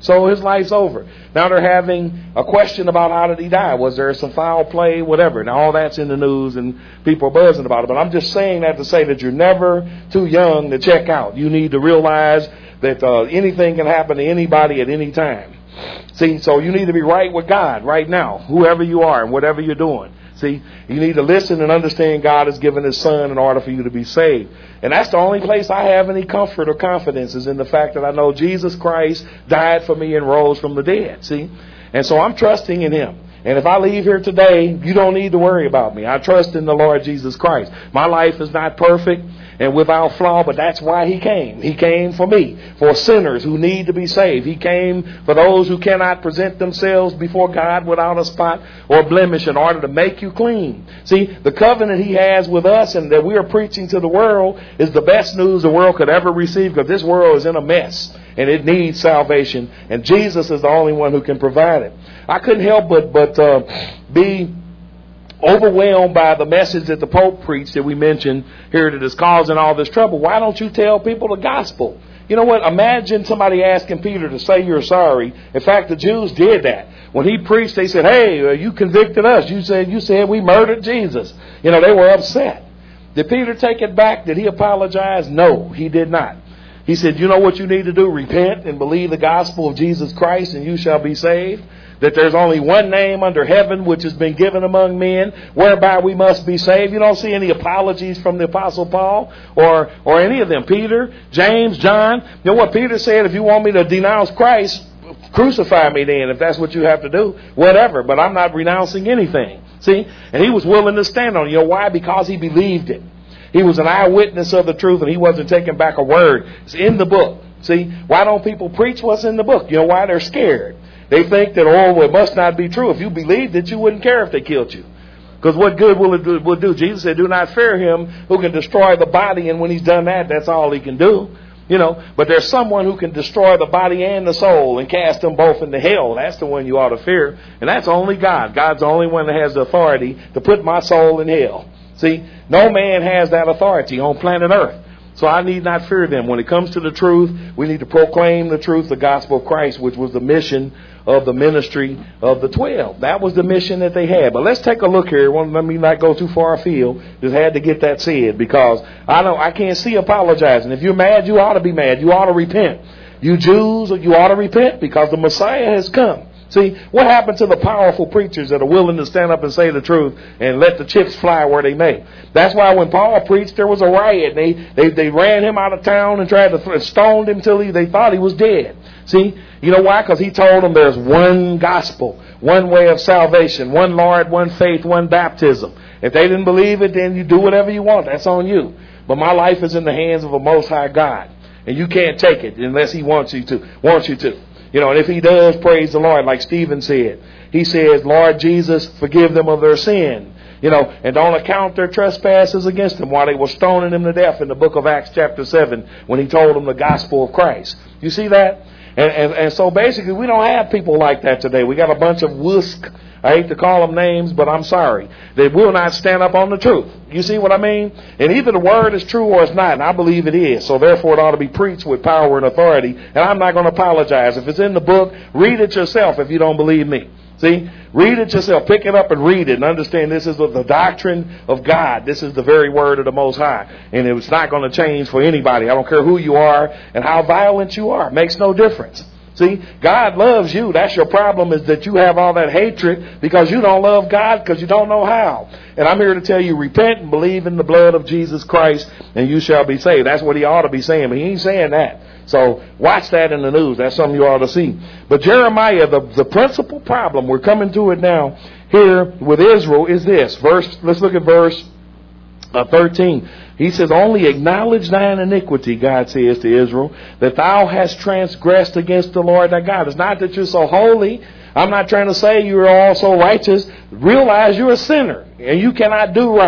So his life's over. Now they're having a question about how did he die? Was there some foul play, whatever? Now all that's in the news and people are buzzing about it. But I'm just saying that to say that you're never too young to check out. You need to realize that uh, anything can happen to anybody at any time. See, so you need to be right with God right now, whoever you are and whatever you're doing. See, you need to listen and understand God has given his son in order for you to be saved. And that's the only place I have any comfort or confidence is in the fact that I know Jesus Christ died for me and rose from the dead. See, and so I'm trusting in him. And if I leave here today, you don't need to worry about me. I trust in the Lord Jesus Christ. My life is not perfect and without flaw, but that's why he came. He came for me, for sinners who need to be saved. He came for those who cannot present themselves before God without a spot or blemish in order to make you clean. See, the covenant he has with us and that we are preaching to the world is the best news the world could ever receive, because this world is in a mess and it needs salvation, and Jesus is the only one who can provide it. I couldn't help but, but uh, be overwhelmed by the message that the Pope preached that we mentioned here that is causing all this trouble. Why don't you tell people the gospel? You know what? Imagine somebody asking Peter to say you're sorry. In fact, the Jews did that. When he preached, they said, hey, uh, you convicted us. You said, you said we murdered Jesus. You know, they were upset. Did Peter take it back? Did he apologize? No, he did not. He said, you know what you need to do? Repent and believe the gospel of Jesus Christ and you shall be saved. That there's only one name under heaven which has been given among men whereby we must be saved. You don't see any apologies from the Apostle Paul or or any of them. Peter, James, John. You know what Peter said? If you want me to denounce Christ, crucify me then, if that's what you have to do. Whatever. But I'm not renouncing anything. See? And he was willing to stand on it. You know why? Because he believed it. He was an eyewitness of the truth and he wasn't taking back a word. It's in the book. See? Why don't people preach what's in the book? You know why? They're scared. They think that, oh, well, it must not be true. If you believed it, you wouldn't care if they killed you. Because what good will it do, will do? Jesus said, do not fear him who can destroy the body. And when he's done that, that's all he can do. You know, but there's someone who can destroy the body and the soul and cast them both into hell. That's the one you ought to fear. And that's only God. God's the only one that has the authority to put my soul in hell. See, no man has that authority on planet Earth. So I need not fear them. When it comes to the truth, we need to proclaim the truth, the gospel of Christ, which was the mission of the ministry of the twelve. That was the mission that they had. But let's take a look here. Let me not go too far afield. Just had to get that said because I know I can't see apologizing. If you're mad, you ought to be mad. You ought to repent. You Jews, you ought to repent because the Messiah has come. See, what happened to the powerful preachers that are willing to stand up and say the truth and let the chips fly where they may? That's why when Paul preached, there was a riot. They they, they ran him out of town and tried to stone him till he, they thought he was dead. See, you know why? Because he told them there's one gospel, one way of salvation, one Lord, one faith, one baptism. If they didn't believe it, then you do whatever you want. That's on you. But my life is in the hands of a Most High God, and you can't take it unless He wants you to. Wants you to. You know, and if He does, praise the Lord, like Stephen said. He says, Lord Jesus, forgive them of their sin. You know, and don't account their trespasses against them while they were stoning him to death in the book of Acts chapter seven when he told them the gospel of Christ. You see that? And, and, and so basically we don't have people like that today. We got a bunch of wusk. I hate to call them names, but I'm sorry. They will not stand up on the truth. You see what I mean? And either the word is true or it's not, and I believe it is. So therefore it ought to be preached with power and authority. And I'm not going to apologize. If it's in the book, read it yourself if you don't believe me. See? Read it yourself. Pick it up and read it and understand this is the doctrine of God. This is the very word of the Most High. And it's not going to change for anybody. I don't care who you are and how violent you are. It makes no difference. See, God loves you. That's your problem, is that you have all that hatred because you don't love God because you don't know how. And I'm here to tell you, repent and believe in the blood of Jesus Christ and you shall be saved. That's what he ought to be saying, but he ain't saying that. So watch that in the news. That's something you ought to see. But Jeremiah, the, the principal problem, we're coming to it now here with Israel, is this. Verse. Let's look at verse uh, thirteen. He says, only acknowledge thine iniquity, God says to Israel, that thou hast transgressed against the Lord thy God. It's not that you're so holy. I'm not trying to say you're all so righteous. Realize you're a sinner and you cannot do right.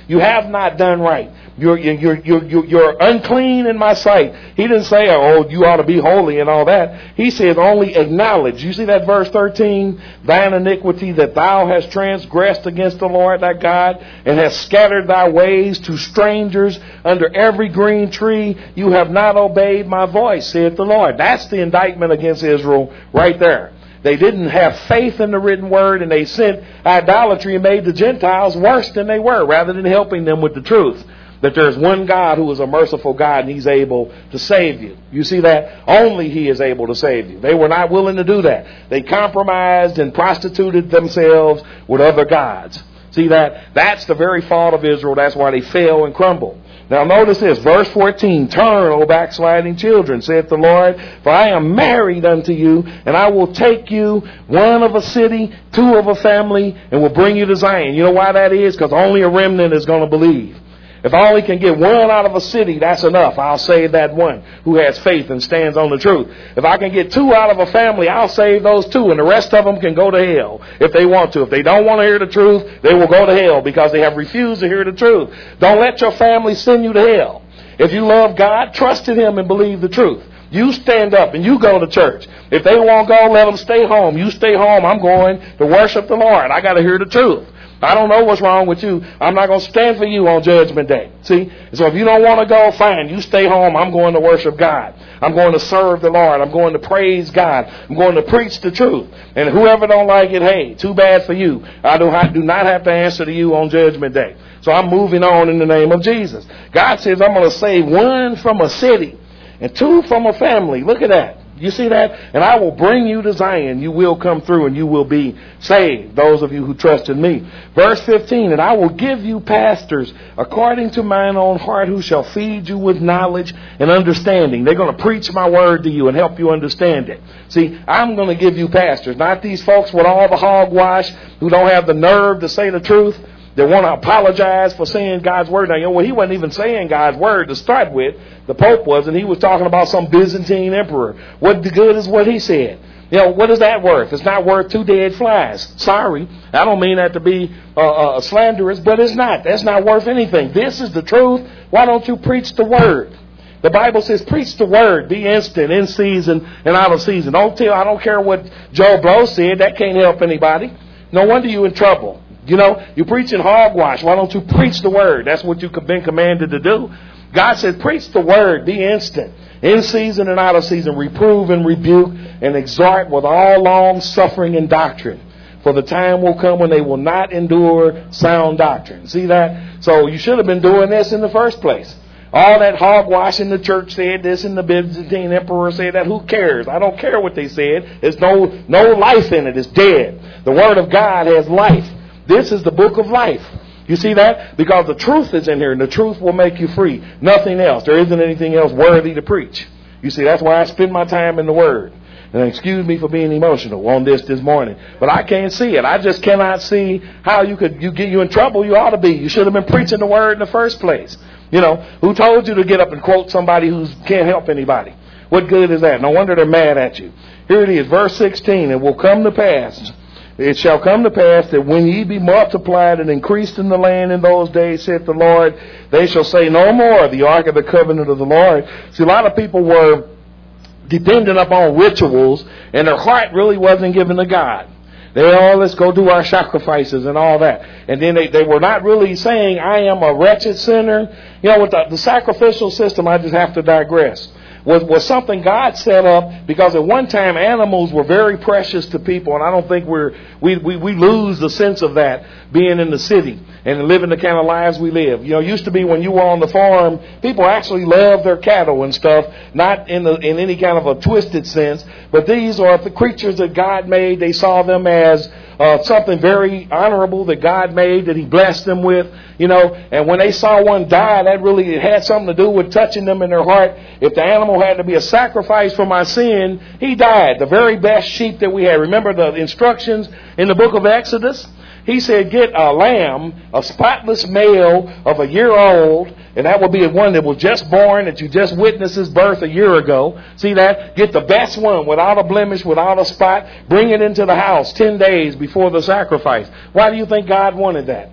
You have not done right. You're, you're, you're, you're, you're unclean in my sight. He didn't say, oh, you ought to be holy and all that. He says only acknowledge. You see that verse thirteen? Thine iniquity that thou hast transgressed against the Lord thy God, and hast scattered thy ways to strangers under every green tree. You have not obeyed my voice, saith the Lord. That's the indictment against Israel right there. They didn't have faith in the written word, and they sent idolatry and made the Gentiles worse than they were, rather than helping them with the truth that there's one God who is a merciful God, and he's able to save you. You see that? Only he is able to save you. They were not willing to do that. They compromised and prostituted themselves with other gods. See that? That's the very fault of Israel. That's why they fell and crumbled. Now notice this, verse fourteen, turn, O backsliding children, saith the Lord, for I am married unto you, and I will take you, one of a city, two of a family, and will bring you to Zion. You know why that is? Because only a remnant is going to believe. If I only can get one out of a city, that's enough. I'll save that one who has faith and stands on the truth. If I can get two out of a family, I'll save those two, and the rest of them can go to hell if they want to. If they don't want to hear the truth, they will go to hell because they have refused to hear the truth. Don't let your family send you to hell. If you love God, trust in him and believe the truth. You stand up and you go to church. If they won't go, let them stay home. You stay home. I'm going to worship the Lord. I got to hear the truth. I don't know what's wrong with you. I'm not going to stand for you on Judgment Day. See? So if you don't want to go, fine. You stay home. I'm going to worship God. I'm going to serve the Lord. I'm going to praise God. I'm going to preach the truth. And whoever don't like it, hey, too bad for you. I do, I do not have to answer to you on Judgment Day. So I'm moving on in the name of Jesus. God says I'm going to save one from a city and two from a family. Look at that. You see that? And I will bring you to Zion. You will come through and you will be saved, those of you who trust in me. Verse fifteen, and I will give you pastors according to mine own heart, who shall feed you with knowledge and understanding. They're going to preach my word to you and help you understand it. See, I'm going to give you pastors, not these folks with all the hogwash who don't have the nerve to say the truth. They want to apologize for saying God's word. Now, you know, well, he wasn't even saying God's word to start with. The Pope was, and he was talking about some Byzantine emperor. What the good is what he said. You know, what is that worth? It's not worth two dead flies. Sorry. I don't mean that to be uh, uh, slanderous, but it's not. That's not worth anything. This is the truth. Why don't you preach the word? The Bible says, preach the word. Be instant, in season and out of season. Don't tell, I don't care what Joe Blow said. That can't help anybody. No wonder you're in trouble. You know, you're preaching hogwash. Why don't you preach the word? That's what you've been commanded to do. God said, preach the word. Be instant, in season and out of season. Reprove and rebuke and exhort with all long suffering and doctrine. For the time will come when they will not endure sound doctrine. See that? So you should have been doing this in the first place. All that hogwash in the church said this, and the Byzantine emperor said that. Who cares? I don't care what they said. There's no, no life in it. It's dead. The word of God has life. This is the book of life. You see that? Because the truth is in here, and the truth will make you free. Nothing else. There isn't anything else worthy to preach. You see, that's why I spend my time in the Word. And excuse me for being emotional on this this morning. But I can't see it. I just cannot see how you could you get you in trouble. You ought to be. You should have been preaching the Word in the first place. You know, who told you to get up and quote somebody who can't help anybody? What good is that? No wonder they're mad at you. Here it is, verse sixteen. It will come to pass. It shall come to pass that when ye be multiplied and increased in the land in those days, saith the Lord, they shall say no more, the ark of the covenant of the Lord. See, a lot of people were dependent upon rituals, and their heart really wasn't given to God. They, oh, let's go do our sacrifices and all that. And then they, they were not really saying, I am a wretched sinner. You know, with the, the sacrificial system, I just have to digress. Was, was something God set up, because at one time animals were very precious to people, and I don't think we're we, we, we lose the sense of that being in the city and living the kind of lives we live. You know, it used to be when you were on the farm, people actually loved their cattle and stuff, not in the, in any kind of a twisted sense, but these are the creatures that God made. They saw them as uh, something very honorable that God made, that He blessed them with. You know, and when they saw one die, that really had something to do with touching them in their heart. If the animal had to be a sacrifice for my sin, he died. The very best sheep that we had. Remember the instructions in the book of Exodus? He said, get a lamb, a spotless male of a year old, and that would be one that was just born, that you just witnessed his birth a year ago. See that? Get the best one without a blemish, without a spot. Bring it into the house ten days before the sacrifice. Why do you think God wanted that?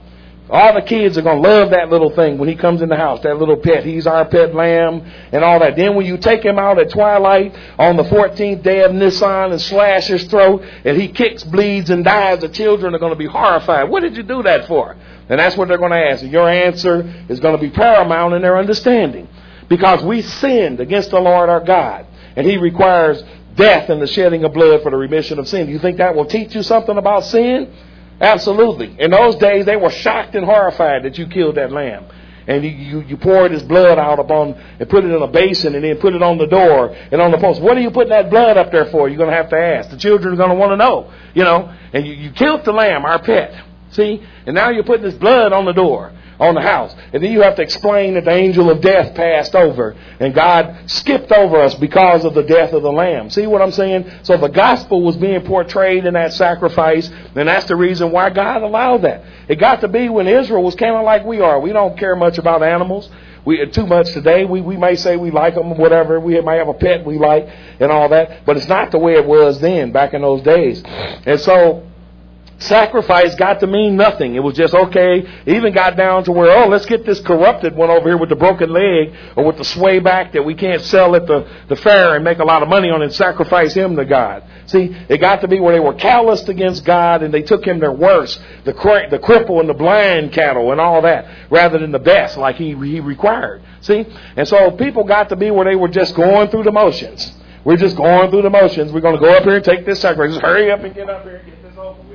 All the kids are going to love that little thing when he comes in the house, that little pet. He's our pet lamb and all that. Then when you take him out at twilight on the fourteenth day of Nisan and slash his throat and he kicks, bleeds, and dies, the children are going to be horrified. What did you do that for? And that's what they're going to ask. Your answer is going to be paramount in their understanding. Because we sinned against the Lord our God. And he requires death and the shedding of blood for the remission of sin. Do you think that will teach you something about sin? Absolutely. In those days, they were shocked and horrified that you killed that lamb. And you, you, you poured his blood out upon and put it in a basin and then put it on the door and on the post. What are you putting that blood up there for? You're going to have to ask. The children are going to want to know, you know. And you, you killed the lamb, our pet. See? And now you're putting this blood on the door, on the house. And then you have to explain that the angel of death passed over and God skipped over us because of the death of the lamb. See what I'm saying? So the gospel was being portrayed in that sacrifice, and that's the reason why God allowed that. It got to be when Israel was kind of like we are. We don't care much about animals. We too much today. We we may say we like them, whatever. We might have a pet we like and all that, but it's not the way it was then, back in those days. And so sacrifice got to mean nothing. It was just, okay, it even got down to where, oh, let's get this corrupted one over here with the broken leg or with the sway back that we can't sell at the, the fair and make a lot of money on and sacrifice him to God. See, it got to be where they were calloused against God and they took him their worst, the, cri- the cripple and the blind cattle and all that, rather than the best like he, he required. See, and so people got to be where they were just going through the motions. We're just going through the motions. We're going to go up here and take this sacrifice. Just hurry up and get up here and get this over with.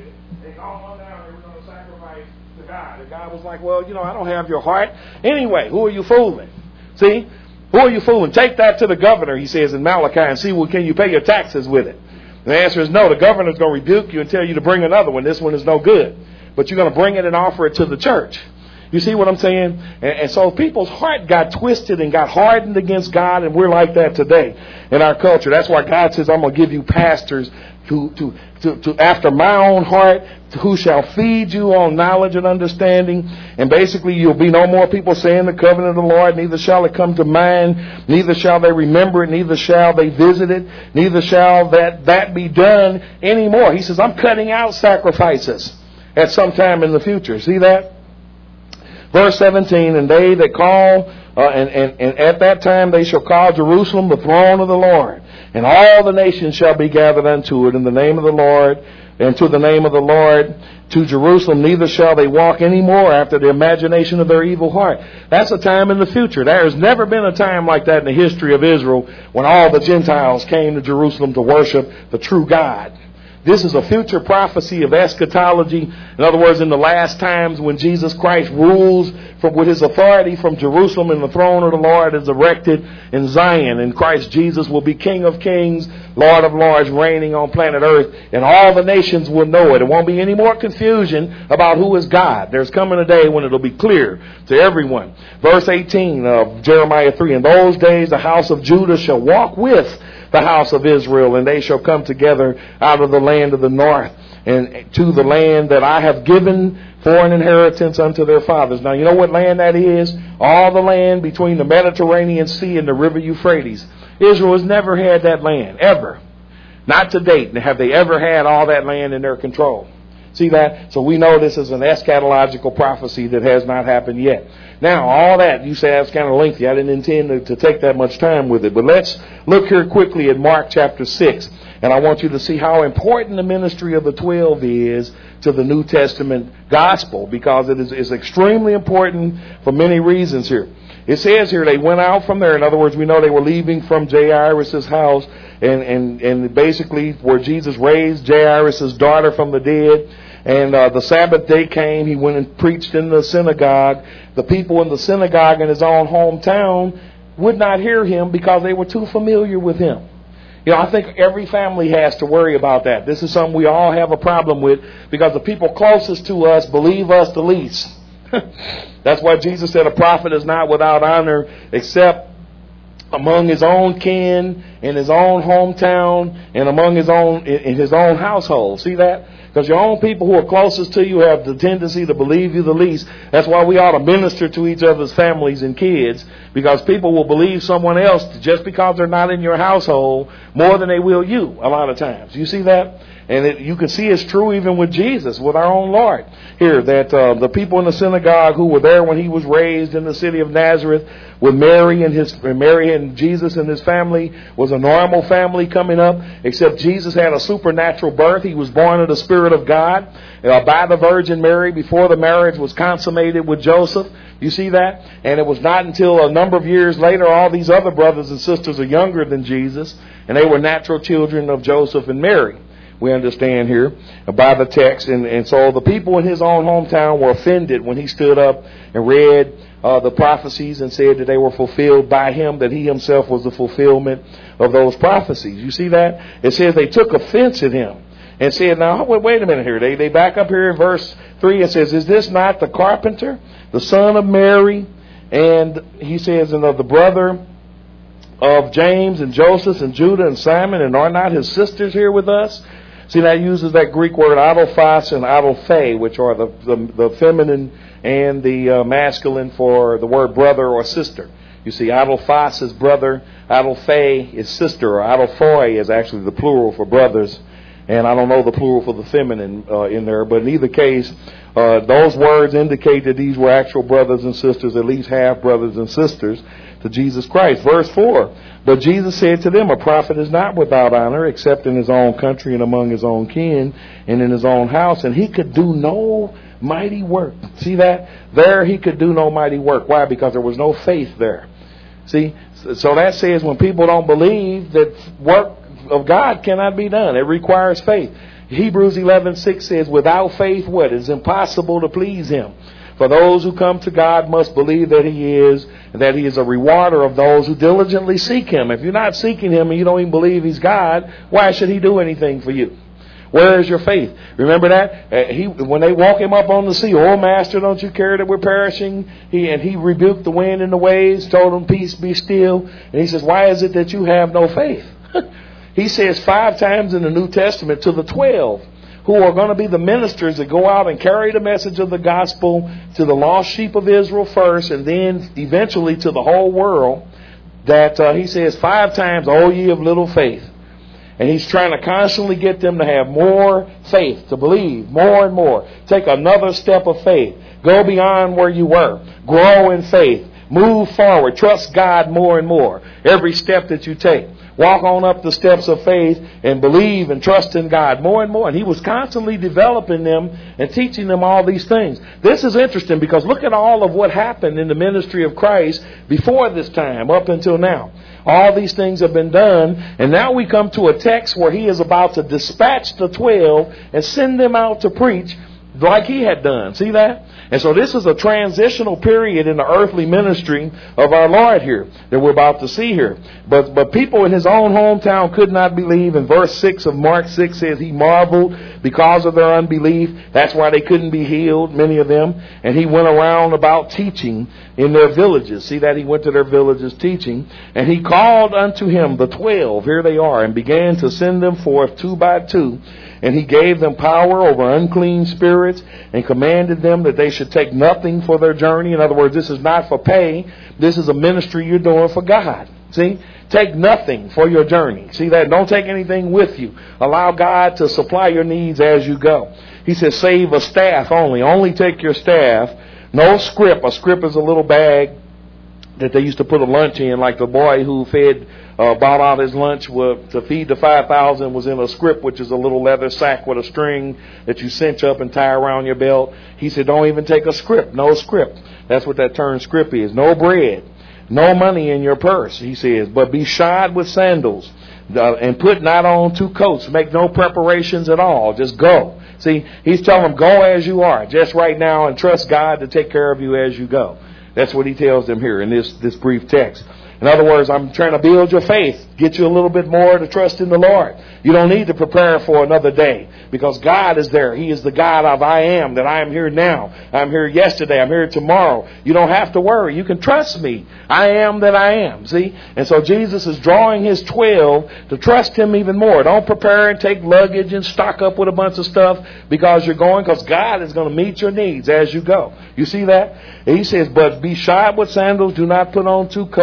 And God was like, well, you know, I don't have your heart. Anyway, who are you fooling? See? Who are you fooling? Take that to the governor, he says in Malachi, and see, well, can you pay your taxes with it? And the answer is no. The governor's going to rebuke you and tell you to bring another one. This one is no good. But you're going to bring it and offer it to the church. You see what I'm saying? And, and so people's heart got twisted and got hardened against God, and we're like that today in our culture. That's why God says, I'm going to give you pastors to, to, to, to after my own heart, who shall feed you on knowledge and understanding. And basically you'll be no more people saying the covenant of the Lord, neither shall it come to mind, neither shall they remember it, neither shall they visit it, neither shall that, that be done anymore. He says, I'm cutting out sacrifices at some time in the future. See that? Verse seventeen, and they that call, uh, and, and, and at that time they shall call Jerusalem the throne of the Lord, and all the nations shall be gathered unto it in the name of the Lord, and to the name of the Lord, to Jerusalem, neither shall they walk any more after the imagination of their evil heart. That's a time in the future. There has never been a time like that in the history of Israel when all the Gentiles came to Jerusalem to worship the true God. This is a future prophecy of eschatology. In other words, in the last times when Jesus Christ rules from, with his authority from Jerusalem, and the throne of the Lord is erected in Zion, and Christ Jesus will be King of kings, Lord of lords, reigning on planet earth, and all the nations will know it. There won't be any more confusion about who is God. There's coming a day when it'll be clear to everyone. Verse eighteen of Jeremiah three, in those days the house of Judah shall walk with the house of Israel, and they shall come together out of the land of the north and to the land that I have given for an inheritance unto their fathers. Now, you know what land that is? All the land between the Mediterranean Sea and the river Euphrates. Israel has never had that land, ever. Not to date have they ever had all that land in their control. See that? So we know this is an eschatological prophecy that has not happened yet. Now, all that, you say that's kind of lengthy. I didn't intend to, to take that much time with it. But let's look here quickly at Mark chapter six. And I want you to see how important the ministry of the twelve is to the New Testament gospel, because it is, is extremely important for many reasons here. It says here they went out from there. In other words, we know they were leaving from Jairus' house, and, and, and basically where Jesus raised Jairus' daughter from the dead. And uh, the Sabbath day came. He went and preached in the synagogue. The people in the synagogue in his own hometown would not hear him because they were too familiar with him. You know, I think every family has to worry about that. This is something we all have a problem with, because the people closest to us believe us the least. That's why Jesus said a prophet is not without honor except among his own kin, in his own hometown, and among his own in his own household. See that? Because your own people who are closest to you have the tendency to believe you the least. That's why we ought to minister to each other's families and kids, because people will believe someone else just because they're not in your household more than they will you a lot of times. You see that? And it, you can see it's true even with Jesus, with our own Lord. Here, that uh, the people in the synagogue who were there when he was raised in the city of Nazareth, with Mary and his Mary and Jesus and his family, was a normal family coming up, except Jesus had a supernatural birth. He was born of the Spirit of God uh, by the Virgin Mary before the marriage was consummated with Joseph. You see that? And it was not until a number of years later, all these other brothers and sisters are younger than Jesus, and they were natural children of Joseph and Mary. We understand here by the text. And, and so the people in his own hometown were offended when he stood up and read uh, the prophecies and said that they were fulfilled by him, that he himself was the fulfillment of those prophecies. You see that? It says they took offense at him and said, now, wait, wait a minute here. They, they back up here in verse three and says, is this not the carpenter, the son of Mary? And he says, and of the brother of James and Joseph and Judah and Simon, and are not his sisters here with us? See, that uses that Greek word adelphos and adelphe, which are the, the, the feminine and the uh, masculine for the word brother or sister. You see, adelphos is brother, adelphe is sister, or adelphoi is actually the plural for brothers. And I don't know the plural for the feminine uh, in there, but in either case, uh, those words indicate that these were actual brothers and sisters, at least half brothers and sisters to Jesus Christ. Verse four, but Jesus said to them, a prophet is not without honor except in his own country and among his own kin and in his own house. And he could do no mighty work. See that? There he could do no mighty work. Why? Because there was no faith there. See? So that says when people don't believe, that work of God cannot be done. It requires faith. Hebrews eleven six says, without faith, what? It's impossible to please him. For those who come to God must believe that he is, and that he is a rewarder of those who diligently seek him. If you're not seeking him and you don't even believe he's God, why should he do anything for you? Where is your faith? Remember that? Uh, he, when they walk him up on the sea, oh, Master, don't you care that we're perishing? He, and he rebuked the wind and the waves, told them, peace, be still. And he says, why is it that you have no faith? He says five times in the New Testament to the twelve, who are going to be the ministers that go out and carry the message of the gospel to the lost sheep of Israel first, and then eventually to the whole world, that uh, he says five times, O ye of little faith. And he's trying to constantly get them to have more faith, to believe more and more. Take another step of faith. Go beyond where you were. Grow in faith. Move forward. Trust God more and more. Every step that you take. Walk on up the steps of faith and believe and trust in God more and more. And he was constantly developing them and teaching them all these things. This is interesting because look at all of what happened in the ministry of Christ before this time up until now. All these things have been done, and now we come to a text where he is about to dispatch the twelve and send them out to preach like he had done. See that? And so this is a transitional period in the earthly ministry of our Lord here that we're about to see here. But but people in his own hometown could not believe. In verse six of Mark six says he marveled because of their unbelief. That's why they couldn't be healed, many of them. And he went around about teaching in their villages. See that? He went to their villages teaching. And he called unto him the twelve. Here they are. And began to send them forth two by two. And he gave them power over unclean spirits and commanded them that they should take nothing for their journey. In other words, this is not for pay. This is a ministry you're doing for God. See? Take nothing for your journey. See that? Don't take anything with you. Allow God to supply your needs as you go. He says, save a staff only. Only take your staff. No scrip. A scrip is a little bag that they used to put a lunch in, like the boy who fed Uh, bought out his lunch with, to feed the five thousand was in a scrip, which is a little leather sack with a string that you cinch up and tie around your belt. He said, don't even take a scrip. No scrip. That's what that term scrip is. No bread. No money in your purse, he says. But be shod with sandals uh, and put not on two coats. Make no preparations at all. Just go. See, he's telling them, go as you are, just right now, and trust God to take care of you as you go. That's what he tells them here in this, this brief text. In other words, I'm trying to build your faith, get you a little bit more to trust in the Lord. You don't need to prepare for another day because God is there. He is the God of I am, that I am here now. I'm here yesterday. I'm here tomorrow. You don't have to worry. You can trust me. I am that I am. See? And so Jesus is drawing his twelve to trust him even more. Don't prepare and take luggage and stock up with a bunch of stuff because you're going, because God is going to meet your needs as you go. You see that? And he says, but be shod with sandals. Do not put on two coats.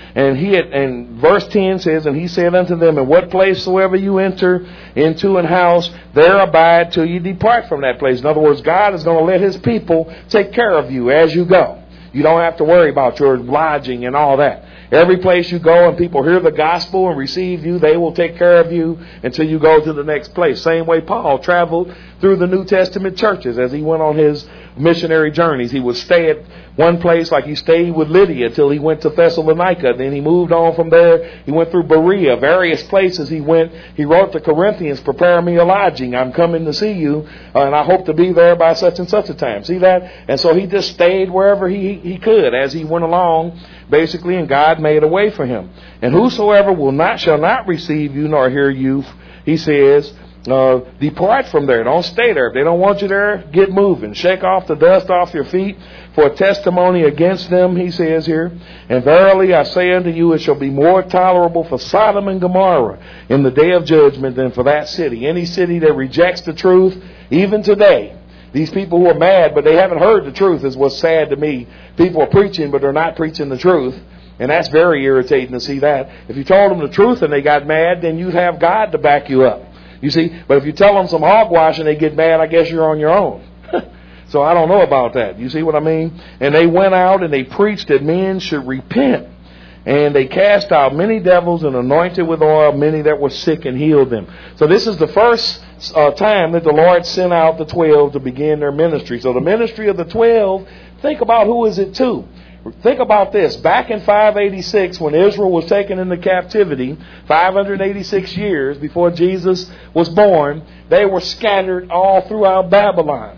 And he had, and verse ten says, and he said unto them, in what place soever you enter into an house, there abide till you depart from that place. In other words, God is going to let his people take care of you as you go. You don't have to worry about your lodging and all that. Every place you go and people hear the gospel and receive you, they will take care of you until you go to the next place. Same way Paul traveled through the New Testament churches as he went on his missionary journeys. He would stay at one place, like he stayed with Lydia till he went to Thessalonica. Then he moved on from there. He went through Berea, various places he went. He wrote to Corinthians, prepare me a lodging. I'm coming to see you, uh, and I hope to be there by such and such a time. See that? And so he just stayed wherever he, he could as he went along, basically, and God made a way for him. And whosoever will not shall not receive you nor hear you, he says, Uh, depart from there. Don't stay there. If they don't want you there, get moving. Shake off the dust off your feet for a testimony against them, he says here. And verily I say unto you, it shall be more tolerable for Sodom and Gomorrah in the day of judgment than for that city. Any city that rejects the truth, even today, these people who are mad, but they haven't heard the truth, is what's sad to me. People are preaching, but they're not preaching the truth. And that's very irritating to see that. If you told them the truth and they got mad, then you'd have God to back you up. You see, but if you tell them some hogwash and they get mad, I guess you're on your own. So I don't know about that. You see what I mean? And they went out and they preached that men should repent. And they cast out many devils and anointed with oil many that were sick and healed them. So this is the first uh, time that the Lord sent out the twelve to begin their ministry. So the ministry of the twelve, think about who is it to. Think about this. Back in five eighty-six, when Israel was taken into captivity, five hundred eighty-six years before Jesus was born, they were scattered all throughout Babylon.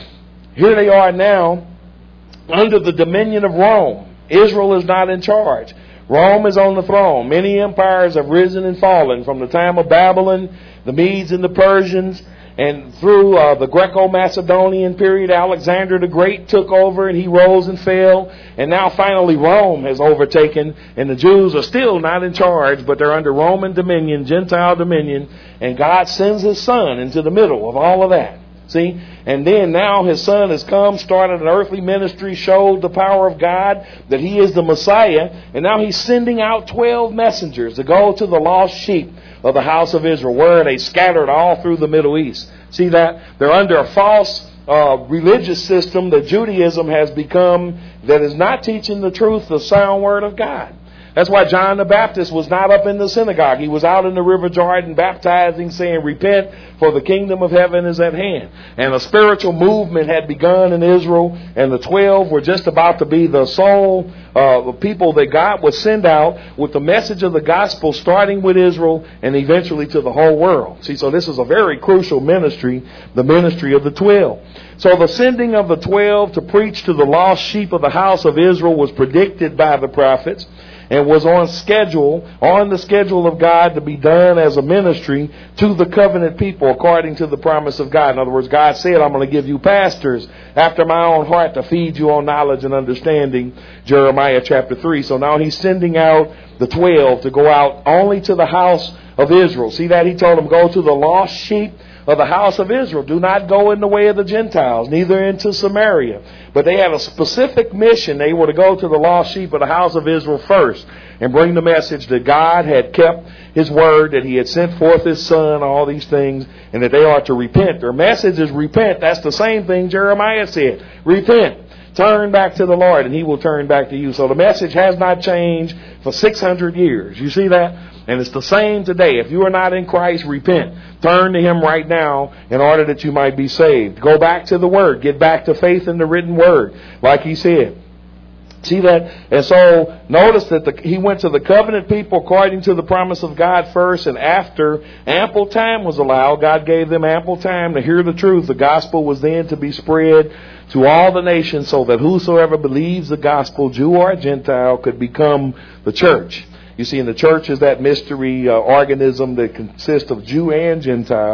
Here they are now under the dominion of Rome. Israel is not in charge. Rome is on the throne. Many empires have risen and fallen from the time of Babylon, the Medes and the Persians, and through uh, the Greco-Macedonian period. Alexander the Great took over and he rose and fell. And now finally Rome has overtaken, and the Jews are still not in charge, but they're under Roman dominion, Gentile dominion. And God sends his son into the middle of all of that. See? And then now his son has come, started an earthly ministry, showed the power of God, that he is the Messiah. And now he's sending out twelve messengers to go to the lost sheep of the house of Israel, where they scattered all through the Middle East. See that? They're under a false uh, religious system that Judaism has become, that is not teaching the truth, the sound word of God. That's why John the Baptist was not up in the synagogue. He was out in the River Jordan baptizing, saying, repent, for the kingdom of heaven is at hand. And a spiritual movement had begun in Israel, and the twelve were just about to be the sole uh, people that God would send out with the message of the gospel, starting with Israel and eventually to the whole world. See, so this is a very crucial ministry, the ministry of the twelve. So the sending of the twelve to preach to the lost sheep of the house of Israel was predicted by the prophets, and was on schedule, on the schedule of God to be done as a ministry to the covenant people according to the promise of God. In other words, God said, I'm going to give you pastors after my own heart to feed you on knowledge and understanding, Jeremiah chapter three. So now he's sending out the twelve to go out only to the house of Israel. See that? He told them, go to the lost sheep of the house of Israel. Do not go in the way of the Gentiles, neither into Samaria. But they had a specific mission. They were to go to the lost sheep of the house of Israel first and bring the message that God had kept his word, that he had sent forth his son, all these things, and that they are to repent. Their message is repent. That's the same thing Jeremiah said. Repent. Turn back to the Lord and he will turn back to you. So the message has not changed for six hundred years. You see that? And it's the same today. If you are not in Christ, repent. Turn to him right now in order that you might be saved. Go back to the word. Get back to faith in the written word, like he said. See that? And so notice that the, he went to the covenant people according to the promise of God first, and after ample time was allowed, God gave them ample time to hear the truth. The gospel was then to be spread to all the nations, so that whosoever believes the gospel, Jew or Gentile, could become the church. You see, in the church is that mystery uh, organism that consists of Jew and Gentile.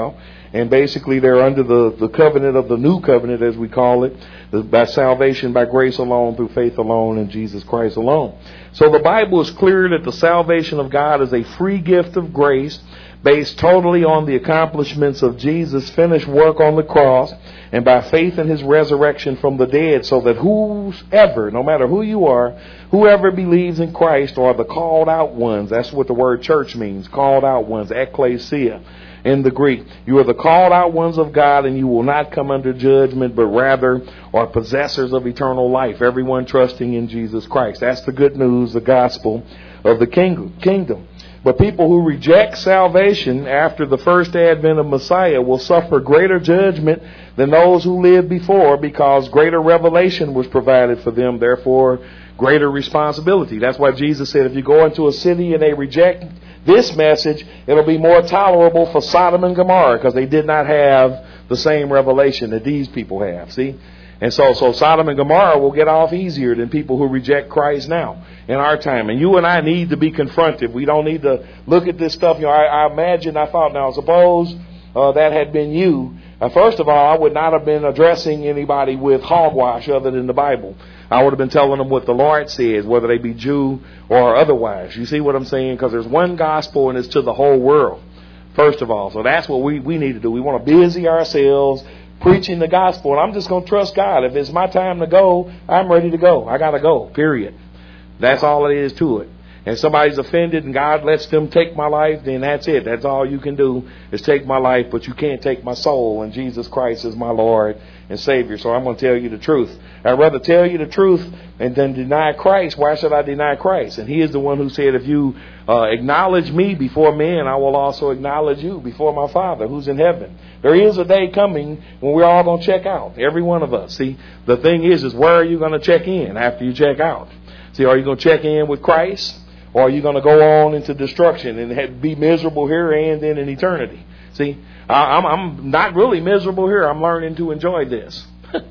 And basically they're under the, the covenant of the new covenant, as we call it, the, by salvation by grace alone, through faith alone, in Jesus Christ alone. So the Bible is clear that the salvation of God is a free gift of grace based totally on the accomplishments of Jesus' finished work on the cross and by faith in his resurrection from the dead, so that whoever, no matter who you are, whoever believes in Christ are the called out ones. That's what the word church means, called out ones, ekklesia in the Greek. You are the called out ones of God, and you will not come under judgment, but rather are possessors of eternal life, everyone trusting in Jesus Christ. That's the good news, the gospel of the kingdom. But people who reject salvation after the first advent of Messiah will suffer greater judgment than those who lived before, because greater revelation was provided for them, therefore greater responsibility. That's why Jesus said if you go into a city and they reject this message, it'll be more tolerable for Sodom and Gomorrah, because they did not have the same revelation that these people have. See? And so, so Sodom and Gomorrah will get off easier than people who reject Christ now in our time. And you and I need to be confronted. We don't need to look at this stuff. You know, I, I imagine, I thought, now suppose uh, that had been you. Uh, first of all, I would not have been addressing anybody with hogwash other than the Bible. I would have been telling them what the Lord says, whether they be Jew or otherwise. You see what I'm saying? Because there's one gospel and it's to the whole world, first of all. So that's what we, we need to do. We want to busy ourselves preaching the gospel. And I'm just going to trust God. If it's my time to go, I'm ready to go. I got to go, period. That's all it is to it. And somebody's offended and God lets them take my life, then that's it. That's all you can do is take my life, but you can't take my soul. And Jesus Christ is my Lord and Savior. So I'm going to tell you the truth. I'd rather tell you the truth and then deny Christ. Why should I deny Christ? And he is the one who said, if you uh, acknowledge me before men, I will also acknowledge you before my Father who's in heaven. There is a day coming when we're all going to check out, every one of us. See, the thing is, is where are you going to check in after you check out? See, are you going to check in with Christ? Or are you going to go on into destruction and be miserable here and then in eternity? See, I'm, I'm not really miserable here. I'm learning to enjoy this.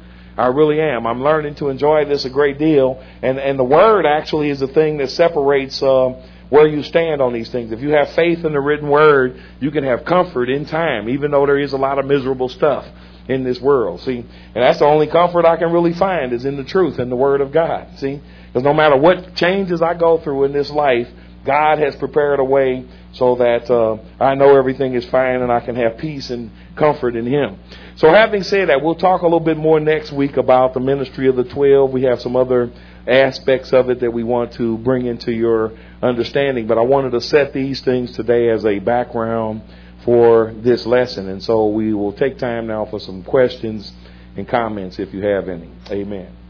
I really am. I'm learning to enjoy this a great deal. And, and the Word actually is the thing that separates uh, where you stand on these things. If you have faith in the written Word, you can have comfort in time, even though there is a lot of miserable stuff in this world. See, and that's the only comfort I can really find is in the truth and the Word of God. See, because no matter what changes I go through in this life, God has prepared a way so that uh, I know everything is fine and I can have peace and comfort in Him. So having said that, we'll talk a little bit more next week about the ministry of the twelve. We have some other aspects of it that we want to bring into your understanding. But I wanted to set these things today as a background for this lesson. And so we will take time now for some questions and comments if you have any. Amen.